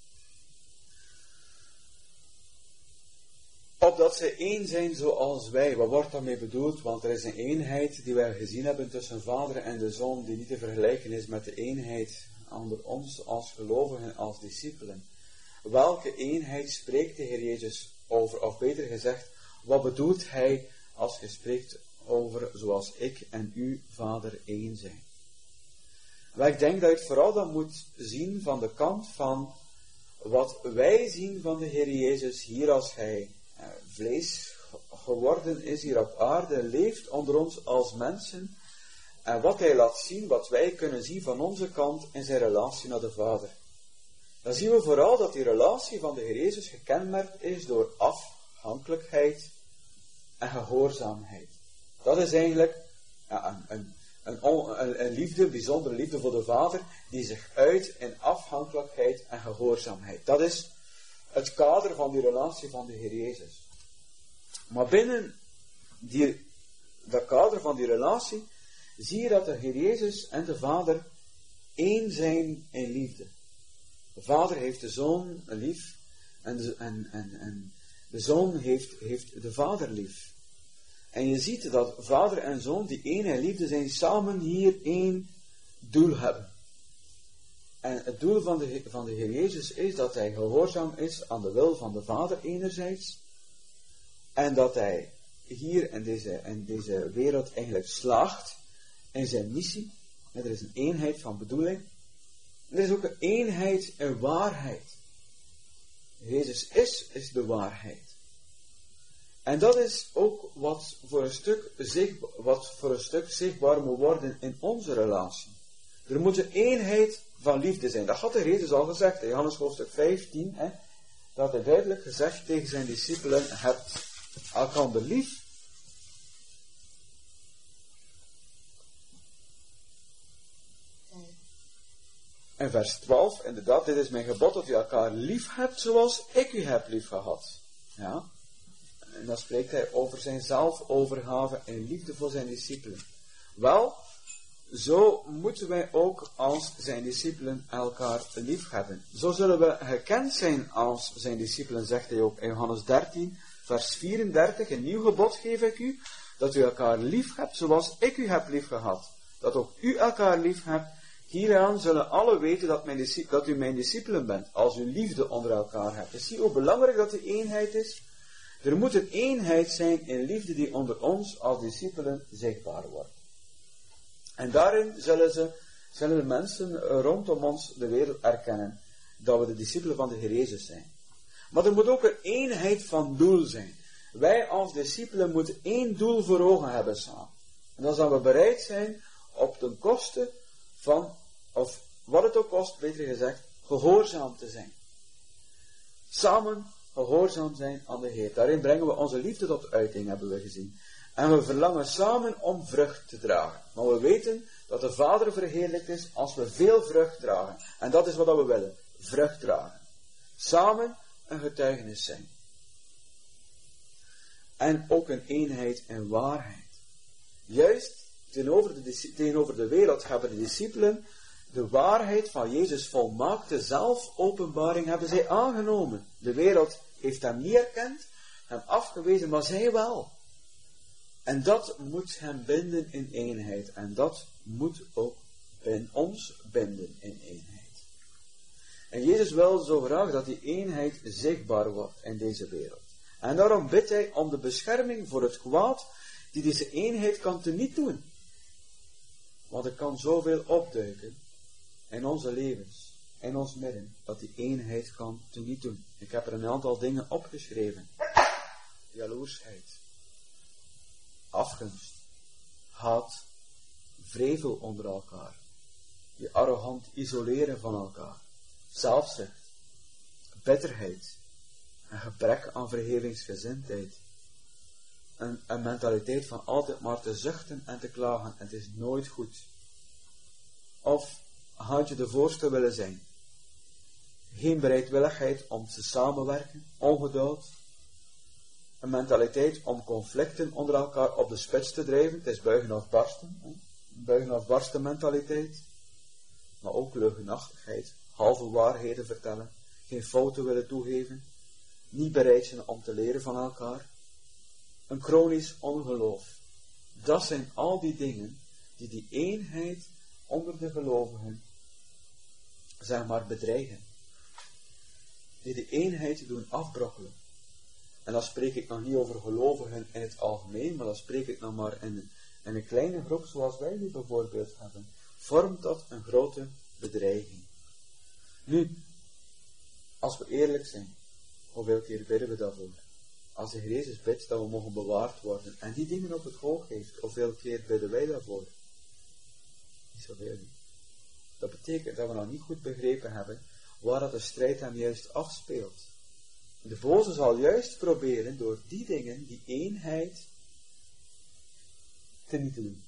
[SPEAKER 1] Opdat ze één zijn zoals wij. Wat wordt daarmee bedoeld? Want er is een eenheid die wij gezien hebben tussen Vader en de Zoon, die niet te vergelijken is met de eenheid onder ons als gelovigen, als discipelen. Welke eenheid spreekt de Heer Jezus over? Of beter gezegd, wat bedoelt Hij als Hij spreekt over zoals ik en u, Vader, één zijn? Maar ik denk dat je het vooral dan moet zien van de kant van wat wij zien van de Heer Jezus hier als Hij vlees geworden is hier op aarde, leeft onder ons als mensen, en wat hij laat zien, wat wij kunnen zien van onze kant in zijn relatie naar de Vader. Dan zien we vooral dat die relatie van de Heer Jezus gekenmerkt is door afhankelijkheid en gehoorzaamheid. Dat is eigenlijk ja, een, een, een, een liefde, een bijzondere liefde voor de Vader, die zich uit in afhankelijkheid en gehoorzaamheid. Dat is het kader van die relatie van de Heer Jezus. Maar binnen die, dat kader van die relatie zie je dat de Heer Jezus en de Vader één zijn in liefde. De Vader heeft de Zoon lief en de, en, en, en de Zoon heeft, heeft de Vader lief. En je ziet dat Vader en Zoon, die één in liefde zijn, samen hier één doel hebben. En het doel van de, van de Heer Jezus is dat hij gehoorzaam is aan de wil van de Vader enerzijds. En dat hij hier in deze, in deze wereld eigenlijk slaagt in zijn missie. Er is een eenheid van bedoeling. Er is ook een eenheid in waarheid. Jezus is, is de waarheid. En dat is ook wat voor een stuk, zichtbaar, wat voor een stuk zichtbaar moet worden in onze relatie. Er moet een eenheid van liefde zijn. Dat had de Jezus al gezegd in Johannes hoofdstuk vijftien. Hè, dat hij duidelijk gezegd tegen zijn discipelen: hebt elkander lief. En vers twaalf, inderdaad, dit is mijn gebod dat u elkaar lief hebt zoals ik u heb lief gehad. Ja. En dan spreekt hij over zijn zelfovergave en liefde voor zijn discipelen. Wel, zo moeten wij ook als zijn discipelen elkaar lief hebben. Zo zullen we gekend zijn als zijn discipelen, zegt hij ook in Johannes dertien, vers vierendertig. Een nieuw gebod geef ik u, dat u elkaar lief hebt zoals ik u heb lief gehad. Dat ook u elkaar lief hebt. Hieraan zullen alle weten dat, mijn, dat u mijn discipelen bent, als u liefde onder elkaar hebt. Dus zie hoe belangrijk dat die eenheid is. Er moet een eenheid zijn in liefde die onder ons als discipelen zichtbaar wordt. En daarin zullen, ze, zullen de mensen rondom ons de wereld erkennen dat we de discipelen van de Heer Jezus zijn. Maar er moet ook een eenheid van doel zijn. Wij als discipelen moeten één doel voor ogen hebben samen. En dat is dat we bereid zijn op de kosten van, of wat het ook kost, beter gezegd, gehoorzaam te zijn. Samen gehoorzaam zijn aan de Heer. Daarin brengen we onze liefde tot uiting, hebben we gezien. En we verlangen samen om vrucht te dragen. Maar we weten dat de Vader verheerlijkt is als we veel vrucht dragen. En dat is wat we willen. Vrucht dragen. Samen een getuigenis zijn. En ook een eenheid en waarheid. Juist tegenover de, tegenover de wereld hebben de discipelen de waarheid van Jezus' volmaakte zelfopenbaring hebben zij aangenomen. De wereld heeft hem niet erkend, hem afgewezen, maar zij wel. En dat moet hem binden in eenheid. En dat moet ook in ons binden in eenheid. En Jezus wil zo graag dat die eenheid zichtbaar wordt in deze wereld. En daarom bidt hij om de bescherming voor het kwaad die deze eenheid kan teniet doen. Want er kan zoveel opduiken in onze levens, in ons midden, dat die eenheid kan teniet doen. Ik heb er een aantal dingen opgeschreven. Jaloersheid, afgunst, haat, vrevel onder elkaar, je arrogant isoleren van elkaar, zelfzucht, bitterheid, een gebrek aan vergevingsgezindheid, een, een mentaliteit van altijd maar te zuchten en te klagen, en het is nooit goed. Of had je de voorste willen zijn, geen bereidwilligheid om te samenwerken, ongeduld, een mentaliteit om conflicten onder elkaar op de spits te drijven, het is buigen of barsten, hè? buigen of barsten mentaliteit, maar ook leugenachtigheid, halve waarheden vertellen, geen fouten willen toegeven, niet bereid zijn om te leren van elkaar, een chronisch ongeloof. Dat zijn al die dingen die die eenheid onder de gelovigen, zeg maar, bedreigen. Die de eenheid doen afbrokkelen. En dan spreek ik nog niet over gelovigen in het algemeen, maar dan spreek ik nog maar in, in een kleine groep zoals wij die bijvoorbeeld hebben. Vormt dat een grote bedreiging. Nu, als we eerlijk zijn, hoeveel keer bidden we daarvoor? Als de Heer Jezus bidt dat we mogen bewaard worden en die dingen op het oog heeft, hoeveel keer bidden wij daarvoor? Niet zoveel niet. Dat betekent dat we nog niet goed begrepen hebben waar dat de strijd hem juist afspeelt. De boze zal juist proberen door die dingen, die eenheid, te niet doen.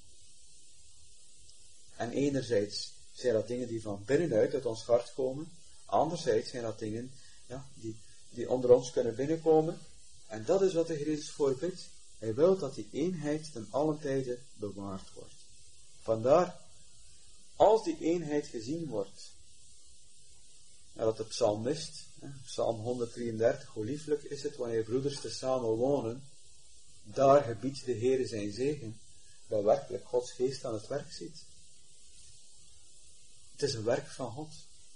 [SPEAKER 1] En enerzijds zijn dat dingen die van binnenuit uit ons hart komen, anderzijds zijn dat dingen ja, die, die onder ons kunnen binnenkomen. En dat is wat de Heer Jezus voorbidt. Hij wil dat die eenheid ten allen tijde bewaard wordt. Vandaar, als die eenheid gezien wordt, ja, dat de psalmist, hè, psalm honderddrieëndertig, hoe lieflijk is het wanneer broeders te samen wonen, daar gebiedt de Heer zijn zegen, dat werkelijk Gods geest aan het werk ziet. Het is een werk van God.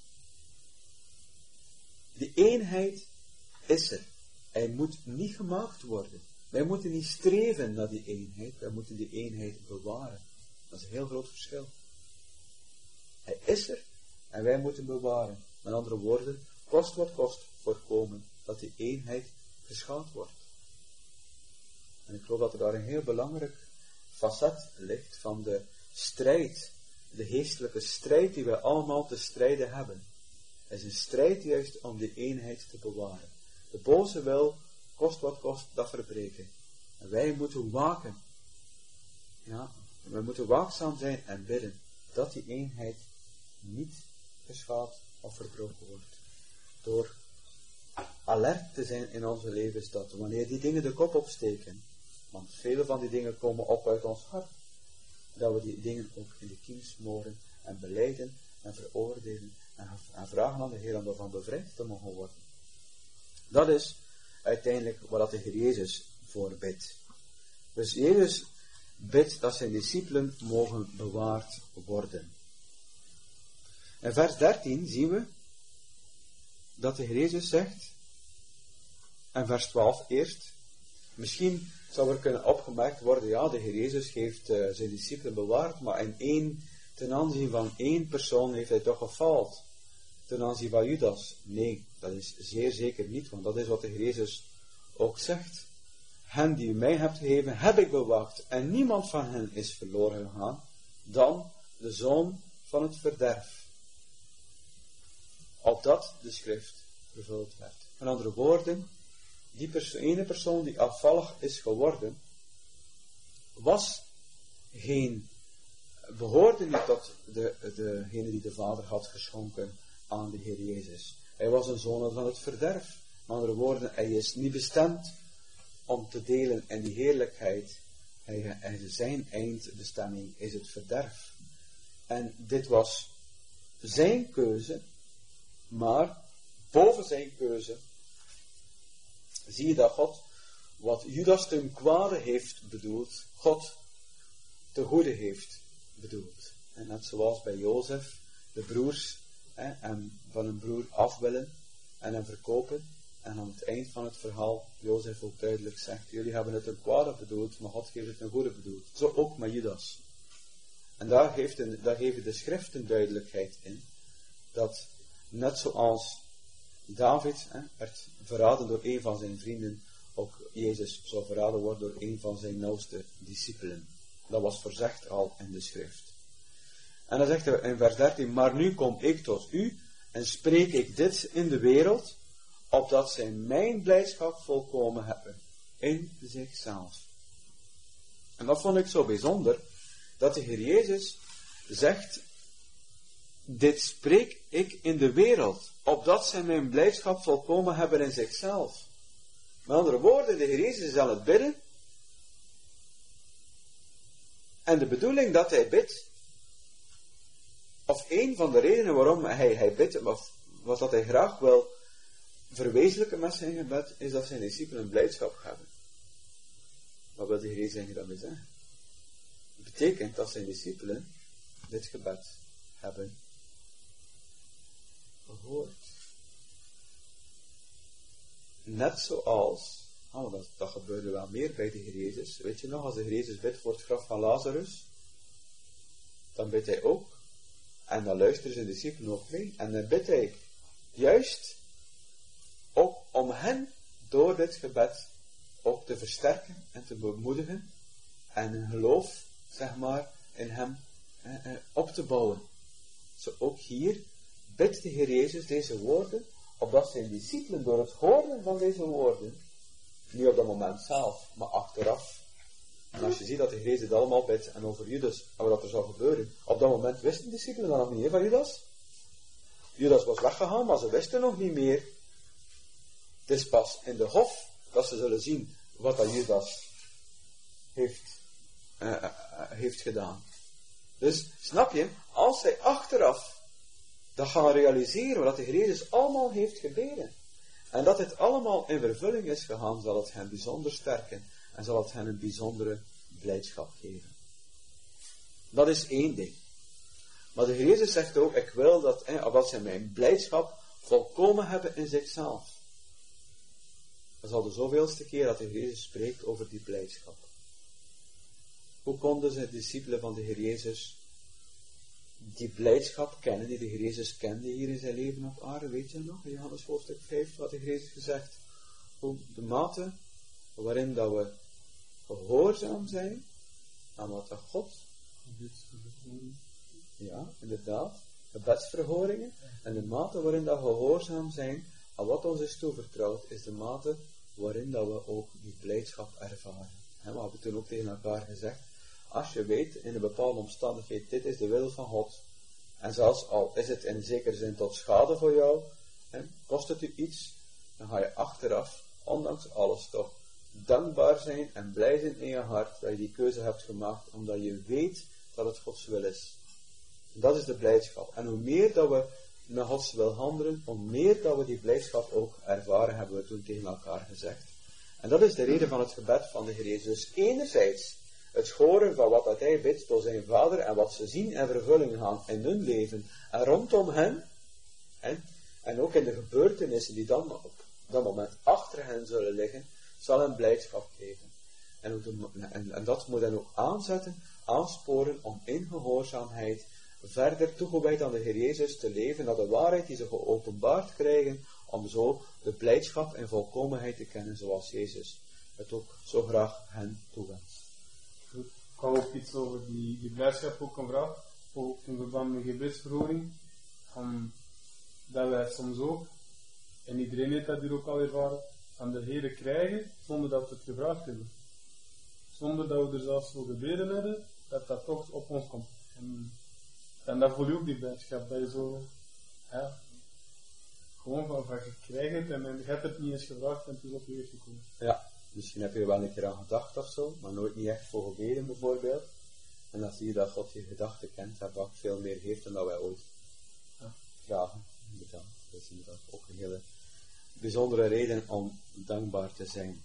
[SPEAKER 1] Die eenheid is er. Hij moet niet gemaakt worden. Wij moeten niet streven naar die eenheid. Wij moeten die eenheid bewaren. Dat is een heel groot verschil. Hij is er en wij moeten bewaren. Met andere woorden, kost wat kost voorkomen dat die eenheid geschaad wordt. En ik geloof dat er daar een heel belangrijk facet ligt van de strijd, de geestelijke strijd die wij allemaal te strijden hebben. Het is een strijd juist om die eenheid te bewaren. De boze wil, kost wat kost, dat verbreken. En wij moeten waken. Ja, we moeten waakzaam zijn en bidden dat die eenheid niet geschaad of verbroken wordt. Door alert te zijn in onze levens dat wanneer die dingen de kop opsteken, want vele van die dingen komen op uit ons hart, dat we die dingen ook in de kiem smoren en belijden en veroordelen en, en vragen aan de Heer om daarvan bevrijd te mogen worden. Dat is uiteindelijk wat de Heer Jezus voor bidt. Dus Jezus bidt dat zijn discipelen mogen bewaard worden. In vers dertien zien we dat de Heer Jezus zegt, en vers twaalf eerst, misschien zou er kunnen opgemerkt worden, ja, de Heer Jezus heeft uh, zijn discipelen bewaard, maar in één, ten aanzien van één persoon heeft hij toch gefaald. Ten aanzien van Judas. Nee, dat is zeer zeker niet, want dat is wat de Heer Jezus ook zegt. Hen die u mij hebt gegeven, heb ik bewaakt, en niemand van hen is verloren gegaan, dan de zoon van het verderf. Opdat de schrift vervuld werd. Met andere woorden, die perso- ene persoon die afvallig is geworden, was geen, behoorde niet tot de, degene die de Vader had geschonken aan de Heer Jezus. Hij was een zoon van het verderf. Met andere woorden, hij is niet bestemd om te delen in die heerlijkheid. Hij, hij, zijn eindbestemming is het verderf. En dit was zijn keuze, maar boven zijn keuze zie je dat God, wat Judas ten kwade heeft bedoeld, God te goede heeft bedoeld. En net zoals bij Jozef, de broers hè, en van een broer af willen en hem verkopen. En aan het eind van het verhaal, Jozef ook duidelijk zegt, jullie hebben het ten kwade bedoeld, maar God heeft het ten goede bedoeld. Zo ook met Judas. En daar geeft, een, daar geven de schriften duidelijkheid in, dat net zoals David hè, werd verraden door een van zijn vrienden, ook Jezus zou verraden worden door een van zijn nauwste discipelen. Dat was voorzegd al in de schrift. En dan zegt hij in vers dertien, maar nu kom ik tot u en spreek ik dit in de wereld, opdat zij mijn blijdschap volkomen hebben in zichzelf. En dat vond ik zo bijzonder, dat de Heer Jezus zegt, dit spreek ik in de wereld, opdat zij mijn blijdschap volkomen hebben in zichzelf. Met andere woorden, de Heer Jezus is aan het bidden. En de bedoeling dat hij bidt, of een van de redenen waarom hij, hij bidt, of wat dat hij graag wil verwezenlijken met zijn gebed, is dat zijn discipelen blijdschap hebben. Wat wil de Heer Jezus daarmee zeggen? Het betekent dat zijn discipelen dit gebed hebben gehoord. Net zoals, oh, dat, dat gebeurde wel meer bij de Heer Jezus. Weet je nog, als de Heer Jezus bidt voor het graf van Lazarus, dan bidt hij ook. En dan luisteren zijn discipelen ook mee. En dan bidt hij juist ook om hen door dit gebed ook te versterken en te bemoedigen. En een geloof, zeg maar, in hem eh, eh, op te bouwen. Zo ook hier bidt de Heer Jezus deze woorden, opdat zijn discipelen door het horen van deze woorden, niet op dat moment zelf, maar achteraf. En als je ziet dat de Heer Jezus het allemaal bidt en over Judas, en wat er zou gebeuren, op dat moment wisten de discipelen dan nog niet meer van Judas. Judas was weggegaan, maar ze wisten nog niet meer. Het is pas in de hof dat ze zullen zien wat dat Judas heeft, uh, uh, uh, heeft gedaan. Dus, snap je, als zij achteraf dat gaan realiseren wat de Heer Jezus allemaal heeft gebeden, en dat het allemaal in vervulling is gegaan, zal het hen bijzonder sterken en zal het hen een bijzondere blijdschap geven. Dat is één ding. Maar de Heer Jezus zegt ook, ik wil dat, eh, opdat zij mijn blijdschap volkomen hebben in zichzelf. Dat is al de zoveelste keer dat de Heer Jezus spreekt over die blijdschap. Hoe konden de discipelen van de Heer Jezus die blijdschap kennen die de Heer Jezus kende hier in zijn leven op aarde? Weet je nog? In Johannes hoofdstuk vijf had de Heer Jezus gezegd, hoe de mate waarin dat we gehoorzaam zijn aan wat God, ja, inderdaad, gebedsverhoringen, en de mate waarin dat we gehoorzaam zijn aan wat ons is toevertrouwd, is de mate waarin dat we ook die blijdschap ervaren. En we hebben toen ook tegen elkaar gezegd, als je weet in een bepaalde omstandigheid, dit is de wil van God, en zelfs al is het in zekere zin tot schade voor jou, hè, kost het u iets, dan ga je achteraf, ondanks alles toch, dankbaar zijn en blij zijn in je hart dat je die keuze hebt gemaakt, omdat je weet dat het Gods wil is. En dat is de blijdschap. En hoe meer dat we naar Gods wil handelen, hoe meer dat we die blijdschap ook ervaren, hebben we toen tegen elkaar gezegd. En dat is de reden van het gebed van de Heer Jezus. Enerzijds het horen van wat dat hij bidt door zijn Vader en wat ze zien en vervulling gaan in hun leven en rondom hen. En, en ook in de gebeurtenissen die dan op dat moment achter hen zullen liggen, zal hen blijdschap geven. En, en, en dat moet hen ook aanzetten, aansporen om in gehoorzaamheid verder toegewijd aan de Heer Jezus te leven, naar de waarheid die ze geopenbaard krijgen, om zo de blijdschap en volkomenheid te kennen zoals Jezus het ook zo graag hen toewenst.
[SPEAKER 3] Ik had ook iets over die, die blijdschap ook gevraagd, ook in verband met gebedsverhoring, um, dat wij soms ook, en iedereen heeft dat hier ook al ervaren, aan de Heer krijgen, zonder dat we het gevraagd hebben. Zonder dat we er zelfs voor gebeden hebben, dat dat toch op ons komt. En, en dat voel je ook die blijdschap, dat je zo, ja, gewoon van, van je krijgt het en je hebt het niet eens gevraagd en het is op je weg gekomen.
[SPEAKER 1] Ja, misschien heb je er wel een keer aan gedacht of zo, maar nooit niet echt voor gebeden bijvoorbeeld. En dan zie je dat God je gedachten kent, dat wat veel meer heeft dan dat wij ooit ja. vragen. Dat is inderdaad ook een hele bijzondere reden om dankbaar te zijn.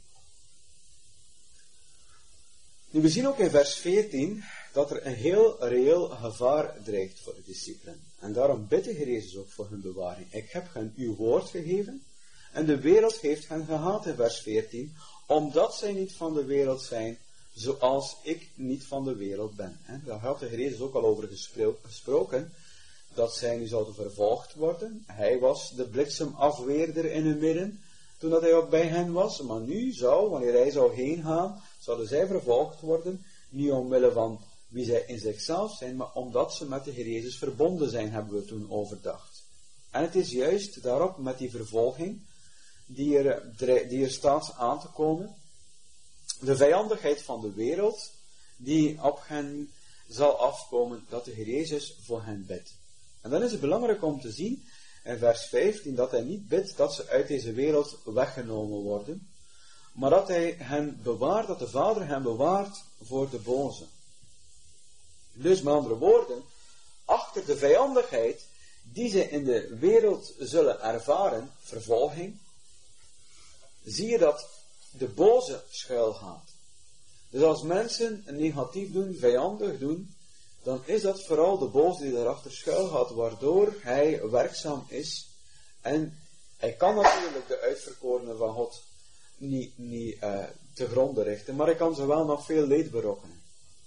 [SPEAKER 1] Nu, we zien ook in vers veertien dat er een heel reëel gevaar dreigt voor de discipelen. En daarom bidt de Heer Jezus ook voor hun bewaring. Ik heb hen uw woord gegeven en de wereld heeft hen gehaat in vers veertien, omdat zij niet van de wereld zijn, zoals ik niet van de wereld ben. Daar had de Heer Jezus ook al over gesproken, dat zij nu zouden vervolgd worden. Hij was de bliksemafweerder in hun midden, toen dat hij ook bij hen was. Maar nu zou, wanneer hij zou heen gaan, zouden zij vervolgd worden, niet omwille van wie zij in zichzelf zijn, maar omdat ze met de Heer Jezus verbonden zijn, hebben we toen overdacht. En het is juist daarop, met die vervolging, die er, die er staat aan te komen, de vijandigheid van de wereld, die op hen zal afkomen, dat de Heer Jezus voor hen bidt. En dan is het belangrijk om te zien, in vers vijftien, dat hij niet bidt dat ze uit deze wereld weggenomen worden, maar dat hij hen bewaart, dat de Vader hen bewaart voor de boze. Dus met andere woorden, achter de vijandigheid die ze in de wereld zullen ervaren, vervolging, zie je dat de boze schuilgaat. Dus als mensen negatief doen, vijandig doen, dan is dat vooral de boze die daarachter schuilgaat, waardoor hij werkzaam is. En hij kan natuurlijk de uitverkorenen van God niet, niet uh, te gronden richten, maar hij kan ze wel nog veel leed berokkenen.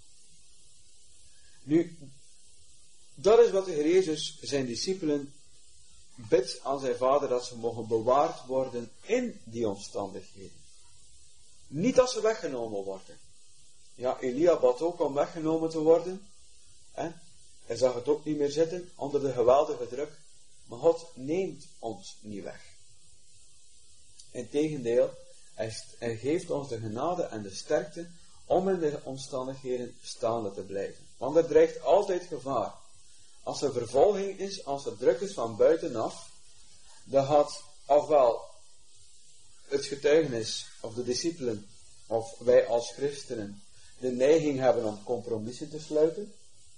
[SPEAKER 1] Nu, dat is wat de Heer Jezus zijn discipelen bidt aan zijn Vader, dat ze mogen bewaard worden in die omstandigheden. Niet dat ze weggenomen worden. Ja, Elia bad ook om weggenomen te worden. Hè? Hij zag het ook niet meer zitten onder de geweldige druk. Maar God neemt ons niet weg. Integendeel, hij, hij geeft ons de genade en de sterkte om in de omstandigheden staande te blijven. Want er dreigt altijd gevaar. Als er vervolging is, als er druk is van buitenaf, dan gaat ofwel het getuigenis, of de discipelen, of wij als christenen, de neiging hebben om compromissen te sluiten.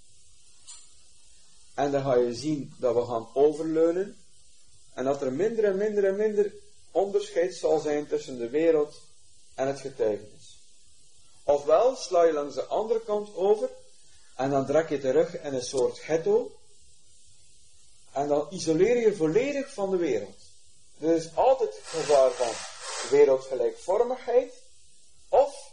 [SPEAKER 1] En dan ga je zien dat we gaan overleunen, en dat er minder en minder en minder onderscheid zal zijn tussen de wereld en het getuigenis. Ofwel sla je langs de andere kant over, en dan trek je terug in een soort ghetto, En dan isoleer je volledig van de wereld. Er is altijd het gevaar van wereldgelijkvormigheid of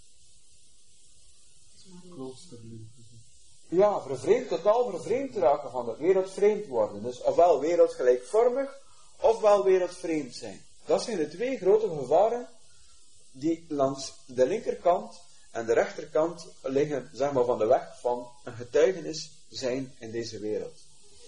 [SPEAKER 3] Kloosterleven.
[SPEAKER 1] ja, vervreemd, totaal vervreemd raken van de wereldvreemd worden. Dus ofwel wereldgelijkvormig ofwel wereldvreemd zijn. Dat zijn de twee grote gevaren die langs de linkerkant en de rechterkant liggen, zeg maar, van de weg van een getuigenis zijn in deze wereld.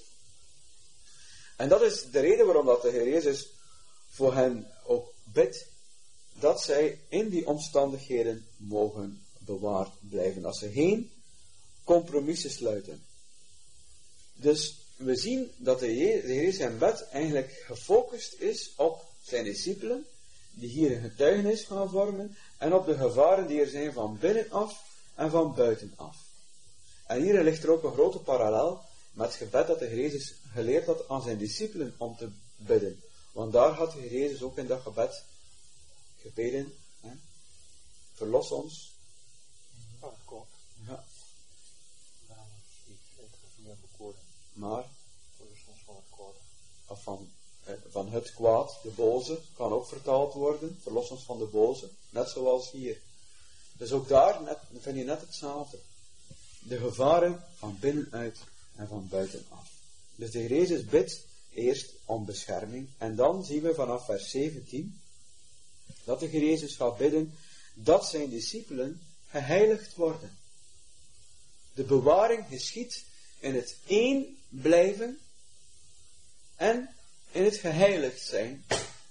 [SPEAKER 1] En dat is de reden waarom dat de Heer Jezus voor hen ook bidt, dat zij in die omstandigheden mogen bewaard blijven. Dat ze geen compromissen sluiten. Dus we zien dat de Heer Jezus zijn bed eigenlijk gefocust is op zijn discipelen, die hier een getuigenis gaan vormen, en op de gevaren die er zijn van binnenaf en van buitenaf. En hier ligt er ook een grote parallel met het gebed dat de Heer Jezus geleerd had aan zijn discipelen om te bidden. Want daar had de Heer Jezus ook in dat gebed gebeden, hè? Verlos ons.
[SPEAKER 4] Van het kwaad.
[SPEAKER 1] Ja.
[SPEAKER 4] Ja, niet in het bekoren.
[SPEAKER 1] Maar,
[SPEAKER 4] Verlos ons van het kwaad.
[SPEAKER 1] of van, eh, van het kwaad, de boze, kan ook vertaald worden. Verlos ons van de boze, net zoals hier. Dus ook daar net, vind je net hetzelfde. De gevaren van binnenuit en van buitenaf. Dus de Heer Jezus bidt eerst om bescherming. En dan zien we vanaf vers zeventien dat de Heer Jezus gaat bidden dat zijn discipelen geheiligd worden. De bewaring geschiet in het één blijven en in het geheiligd zijn,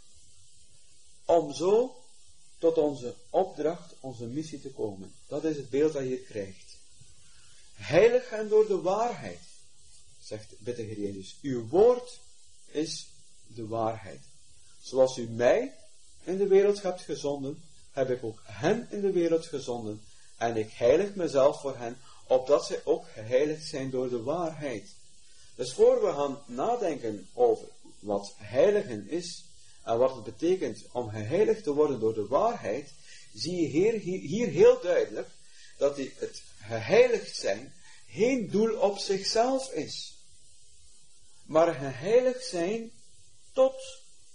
[SPEAKER 1] om zo tot onze opdracht, onze missie te komen. Dat is het beeld dat je hier krijgt. Heilig hen door de waarheid, zegt bidt de Heer Jezus. Uw woord is de waarheid. Zoals u mij in de wereld hebt gezonden, heb ik ook hen in de wereld gezonden. En ik heilig mezelf voor hen, opdat zij ook geheiligd zijn door de waarheid. Dus voor we gaan nadenken over wat heiligen is en wat het betekent om geheiligd te worden door de waarheid, zie je hier, hier, hier heel duidelijk dat die, het geheiligd zijn geen doel op zichzelf is, maar geheiligd zijn tot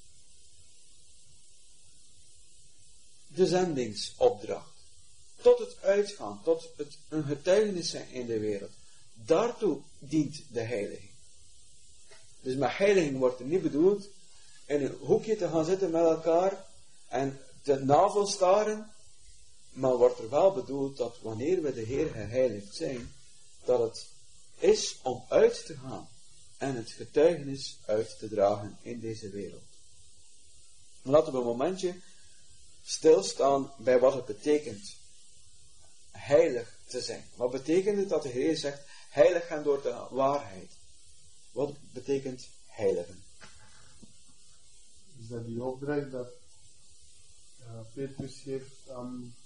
[SPEAKER 1] de zendingsopdracht, tot het uitgaan, tot het een getuigenis zijn in de wereld. Daartoe dient de heiliging. Dus met heiliging wordt er niet bedoeld in een hoekje te gaan zitten met elkaar en te navelstaren, maar wordt er wel bedoeld dat wanneer we de Heer geheiligd zijn, dat het is om uit te gaan en het getuigenis uit te dragen in deze wereld. Laten we een momentje stilstaan bij wat het betekent heilig te zijn. Wat betekent het dat de Heer zegt, heilig gaan door de waarheid? Wat betekent heiligen?
[SPEAKER 3] Is dat die opdracht dat uh, Petrus geeft aan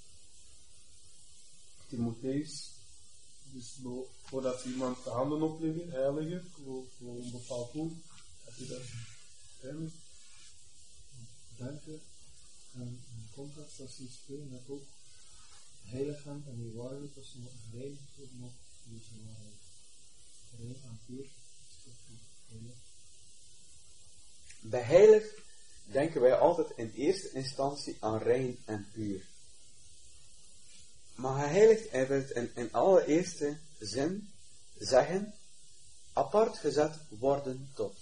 [SPEAKER 3] Timotheus? Dus voordat iemand de handen opleggen, heiligen, voor, voor een bepaald doel, heb je dat heilig?
[SPEAKER 5] Danken en in contrast als je speelt, dat ook heilig gaan en die waarheid als ze nog gereinigd worden op deze waarheid. Rein aan puur, heilig.
[SPEAKER 1] Bij heilig denken wij altijd in eerste instantie aan rein en puur. Maar geheiligd wil het in, in allereerste zin zeggen, apart gezet worden tot.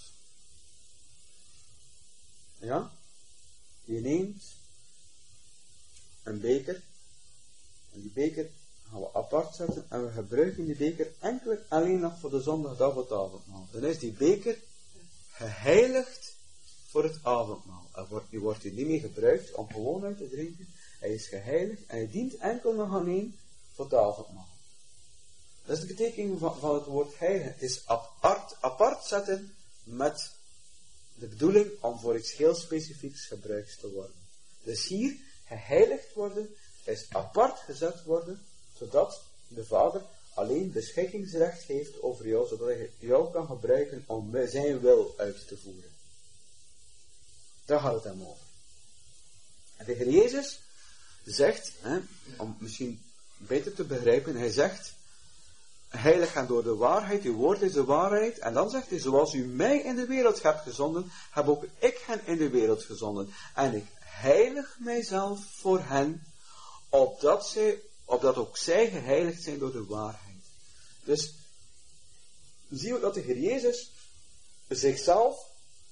[SPEAKER 1] Ja? Je neemt een beker, en die beker gaan we apart zetten, en we gebruiken die beker enkel alleen nog voor de zondag dat we het avondmaal. Dan is die beker geheiligd voor het avondmaal. Er wordt, die wordt hier niet meer gebruikt om gewoon uit te drinken. Hij is geheiligd en hij dient enkel nog alleen voor het avondmaal. Dat is de betekenis van, van het woord heilig. Het is apart, apart zetten met de bedoeling om voor iets heel specifieks gebruikt te worden. Dus hier geheiligd worden is apart gezet worden, zodat de Vader alleen beschikkingsrecht heeft over jou, zodat hij jou kan gebruiken om zijn wil uit te voeren. Daar gaat het hem over. En de Heer Jezus zegt, hè, om misschien beter te begrijpen, hij zegt, heilig hen door de waarheid, uw woord is de waarheid. En dan zegt hij, zoals u mij in de wereld hebt gezonden, heb ook ik hen in de wereld gezonden. En ik heilig mijzelf voor hen, opdat, zij, opdat ook zij geheiligd zijn door de waarheid. Dus zien we dat de Heer Jezus zichzelf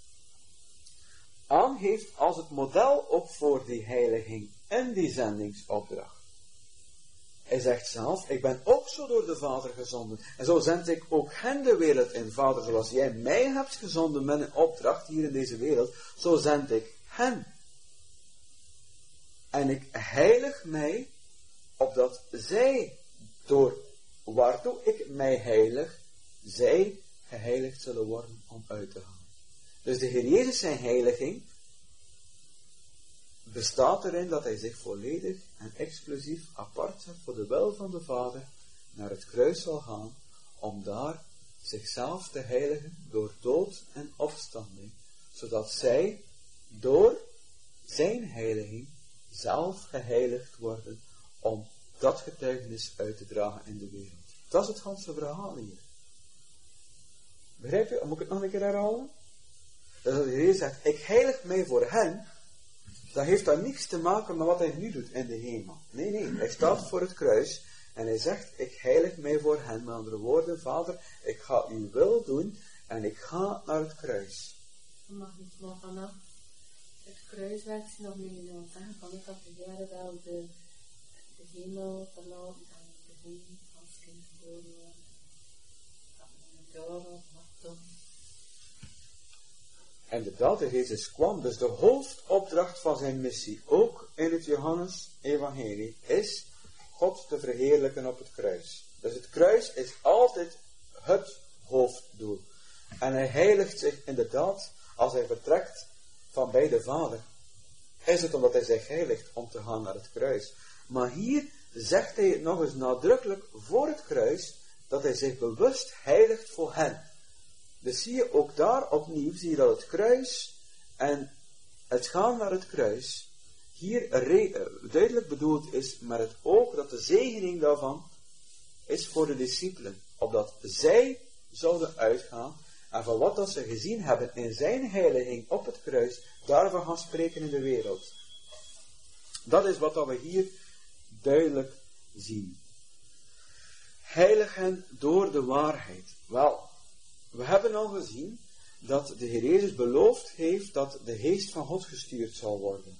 [SPEAKER 1] aangeeft als het model ook voor die heiliging en die zendingsopdracht. Hij zegt zelf, ik ben ook zo door de Vader gezonden. En zo zend ik ook hen de wereld in. Vader, zoals jij mij hebt gezonden met een opdracht hier in deze wereld, zo zend ik hen. En ik heilig mij, opdat zij, door waartoe ik mij heilig, zij geheiligd zullen worden om uit te gaan. Dus de Heer Jezus zijn heiliging bestaat erin dat hij zich volledig en exclusief apart zet voor de wil van de Vader naar het kruis zal gaan om daar zichzelf te heiligen door dood en opstanding, zodat zij door zijn heiliging zelf geheiligd worden om dat getuigenis uit te dragen in de wereld. Dat is het ganse verhaal hier. Begrijp je? Moet ik het nog een keer herhalen? Dat de Heer zegt, ik heilig mij voor hen. Dat heeft dan niets te maken met wat hij nu doet in de hemel. Nee, nee, hij staat voor het kruis en hij zegt, ik heilig mij voor hen. Met andere woorden, Vader, ik ga uw wil doen en ik ga naar het kruis.
[SPEAKER 2] Je mag niet maar vanaf het kruis werd nog meer dan zeggen, van ik had de jaren wel de, de hemel verlaten en de hemel als kind geboren worden. Dat we een door of wat doen.
[SPEAKER 1] En de dat de Jezus kwam, dus de hoofdopdracht van zijn missie, ook in het Johannes-evangelie, is God te verheerlijken op het kruis. Dus het kruis is altijd het hoofddoel. En hij heiligt zich inderdaad, als hij vertrekt van bij de Vader, is het omdat hij zich heiligt om te gaan naar het kruis. Maar hier zegt hij het nog eens nadrukkelijk voor het kruis, dat hij zich bewust heiligt voor hen. Dus zie je ook daar opnieuw, zie je dat het kruis en het gaan naar het kruis hier duidelijk bedoeld is met het oog dat de zegening daarvan is voor de discipelen. Opdat zij zouden uitgaan en van wat dat ze gezien hebben in zijn heiliging op het kruis, daarvan gaan spreken in de wereld. Dat is wat we hier duidelijk zien. Heiligen door de waarheid. Wel, we hebben al gezien dat de Heer Jezus beloofd heeft dat de geest van God gestuurd zal worden.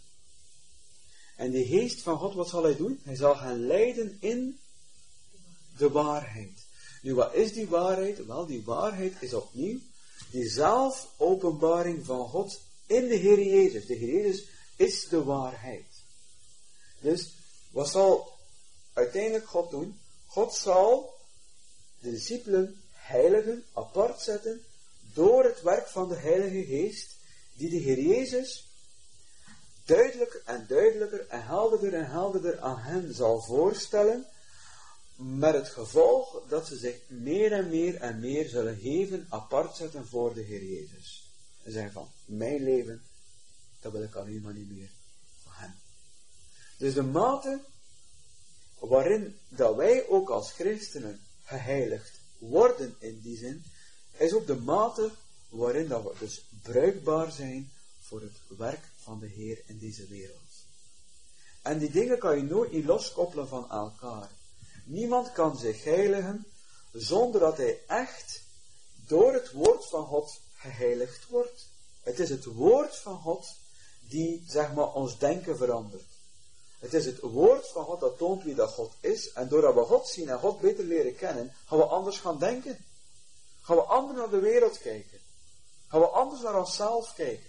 [SPEAKER 1] En die geest van God, wat zal hij doen? Hij zal gaan leiden in de waarheid. Nu, wat is die waarheid? Wel, die waarheid is opnieuw die zelfopenbaring van God in de Heer Jezus. De Heer Jezus is de waarheid. Dus, wat zal uiteindelijk God doen? God zal de discipelen heiligen, apart zetten, door het werk van de Heilige Geest, die de Heer Jezus duidelijker en duidelijker en helderder en helderder aan hen zal voorstellen, met het gevolg dat ze zich meer en meer en meer zullen geven, apart zetten voor de Heer Jezus. En zeggen van, mijn leven, dat wil ik alleen maar niet meer van hem. Dus de mate waarin dat wij ook als christenen geheiligd worden in die zin, is ook de mate waarin dat we dus bruikbaar zijn voor het werk van de Heer in deze wereld. En die dingen kan je nooit niet loskoppelen van elkaar. Niemand kan zich heiligen zonder dat hij echt door het woord van God geheiligd wordt. Het is het woord van God die, zeg maar, ons denken verandert. Het is het woord van God dat toont wie dat God is. En doordat we God zien en God beter leren kennen, gaan we anders gaan denken. Gaan we anders naar de wereld kijken. Gaan we anders naar onszelf kijken.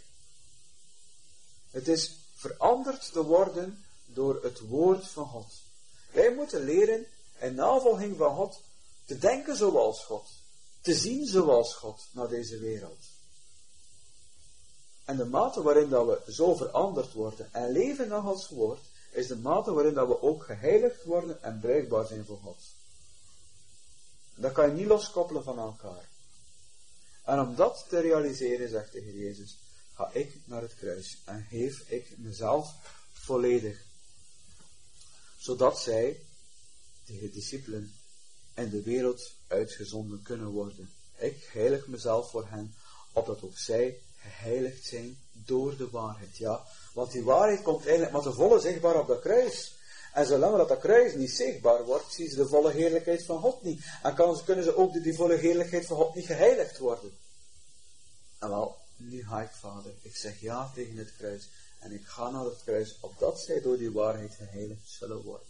[SPEAKER 1] Het is veranderd te worden door het woord van God. Wij moeten leren in navolging van God te denken zoals God. Te zien zoals God naar deze wereld. En de mate waarin dat we zo veranderd worden en leven naar Gods woord, is de mate waarin dat we ook geheiligd worden en bruikbaar zijn voor God. Dat kan je niet loskoppelen van elkaar. En om dat te realiseren, zegt de Heer Jezus, ga ik naar het kruis en geef ik mezelf volledig. Zodat zij, de discipelen, in de wereld uitgezonden kunnen worden. Ik heilig mezelf voor hen, opdat ook zij geheiligd zijn door de waarheid. Ja, want die waarheid komt eigenlijk met de volle zichtbaar op dat kruis. En zolang dat, dat kruis niet zichtbaar wordt, zien ze de volle heerlijkheid van God niet. En kan, kunnen ze ook door die volle heerlijkheid van God niet geheiligd worden. En wel, nu ga ik, Vader, ik zeg ja tegen het kruis. En ik ga naar het kruis, opdat zij door die waarheid geheiligd zullen worden.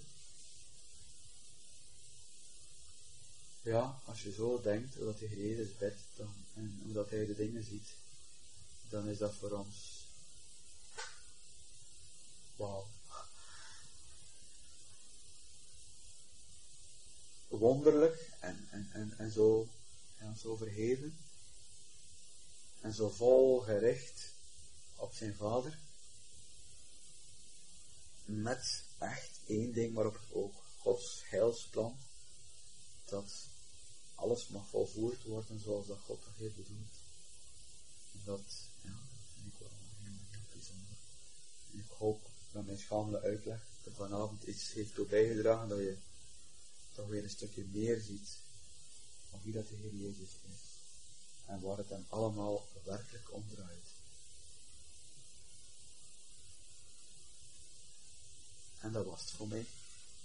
[SPEAKER 1] Ja, als je zo denkt, dat de Heer Jezus bidt, dan, en omdat Hij de dingen ziet, dan is dat voor ons wauw. Wonderlijk en, en, en, en zo, ja, zo verheven en zo vol gericht op zijn Vader, met echt één ding waarop het oog, Gods heilsplan, dat alles mag volvoerd worden zoals dat God toch heeft bedoeld. En dat, ja, dat vind ik wel heel, heel bijzonder. En ik hoop dat mijn schamele uitleg er vanavond iets heeft toe bijgedragen dat je toch weer een stukje meer ziet van wie dat de Heer Jezus is. En waar het hem allemaal werkelijk om draait. En dat was het voor mij.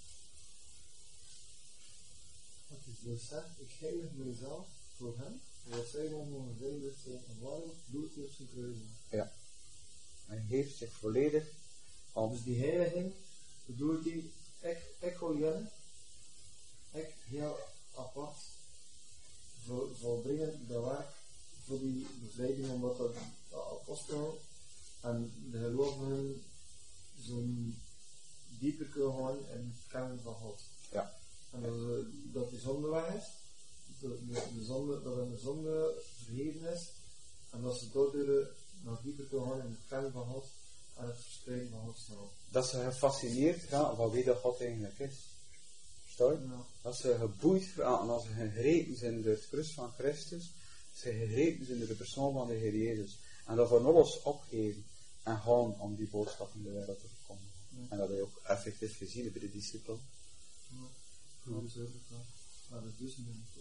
[SPEAKER 5] Wat is dus zegt, ik heilig mezelf voor hem, en wat zij dan mogen vinden zijn, en waarom doet hij op zijn kruis?
[SPEAKER 1] Ja. Hij heeft zich volledig om.
[SPEAKER 5] Dus die heiliging bedoelt hij, ik, ik Julianne, ik heel apart vol, volbrengen dat werk voor die bevrijding, omdat dat de apostel en de gelovigen zo'n dieper kunnen gaan in het kennen van God.
[SPEAKER 1] Ja.
[SPEAKER 5] En dat, uh, dat die zonde weg is, de, de, de zonde, dat de zonde vergeven is, en dat ze daardoor nog dieper kunnen gaan in het kennen van God en het verspreiden van Gods naam.
[SPEAKER 1] Dat ze gefascineerd gaan van wie dat God eigenlijk is. Verstaan je?
[SPEAKER 5] Ja.
[SPEAKER 1] Dat ze geboeid gaan en als ze gegrepen zijn door het kruis van Christus, ze gegrepen zijn door de persoon van de Heer Jezus. En dat van alles opgeven en gaan om die boodschap in de wereld te verkondigen. Ja. En dat heb je ook effectief gezien bij de discipelen.
[SPEAKER 5] Ja. Dat is ook wel. Maar dat is dus niet zo.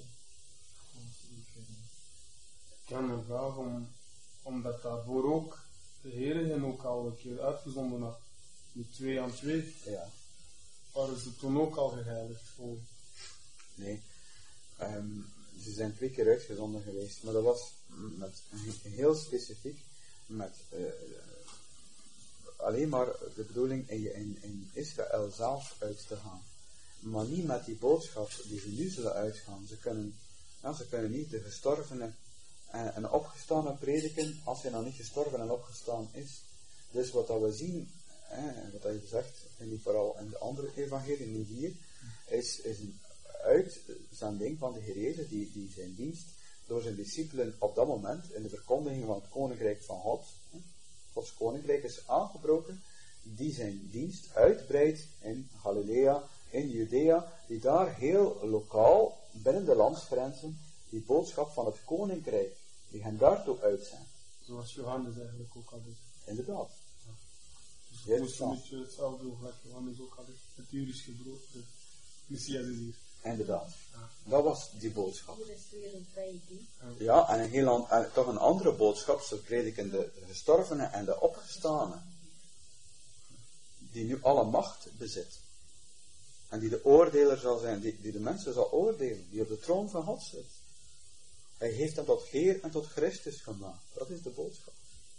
[SPEAKER 3] Ik heb een vraag om, omdat daarvoor ook de Heer hen ook al een keer uitgezonden had. Met twee aan twee.
[SPEAKER 1] Ja.
[SPEAKER 3] Waren ze toen ook al geheiligd voor?
[SPEAKER 1] Nee. Um, ze zijn twee keer uitgezonden geweest. Maar dat was met, heel specifiek met uh, alleen maar de bedoeling in, in, in Israël zelf uit te gaan. Maar niet met die boodschap die ze nu zullen uitgaan. Ze kunnen, ja, ze kunnen niet de gestorvenen en, en opgestane prediken als hij nog niet gestorven en opgestaan is. Dus wat dat we zien, hè, wat hij zegt, en die vooral in de andere evangelie, niet hier, is, is een uitzending van de Heer Jezus, die, die zijn dienst door zijn discipelen op dat moment in de verkondiging van het koninkrijk van God, hè, Gods koninkrijk is aangebroken, die zijn dienst uitbreidt in Galilea, in Judea, die daar heel lokaal, binnen de landsgrenzen, die boodschap van het koninkrijk, die hen daartoe uitzendt.
[SPEAKER 3] Zoals Johannes eigenlijk ook al deed.
[SPEAKER 1] Inderdaad.
[SPEAKER 3] Ja. Dus
[SPEAKER 1] Ja,
[SPEAKER 3] het moest
[SPEAKER 1] dat
[SPEAKER 3] een
[SPEAKER 1] is
[SPEAKER 3] beetje hetzelfde doen, wat Johannes ook al deed. Het Jurische brood, de Messias is hier.
[SPEAKER 1] Inderdaad.
[SPEAKER 3] Ja.
[SPEAKER 1] Dat was die boodschap.
[SPEAKER 2] Hier is weer een prediking.
[SPEAKER 1] Ja, en, een heel an, en toch een andere boodschap, ze prediken de, de gestorvenen en de opgestane, die nu alle macht bezit. En die de oordeler zal zijn, die, die de mensen zal oordelen, die op de troon van God zit. Hij heeft hem tot Heer en tot Christus gemaakt. Dat is de boodschap.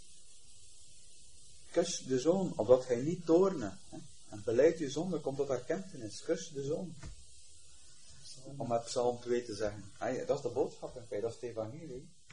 [SPEAKER 1] Kus de Zoon, opdat hij niet toorne. Hè? En beleid uw zonde, komt tot erkentenis. Kus de Zoon. Om met Psalm twee te zeggen. Ah ja, dat is de boodschap, dat is het evangelie.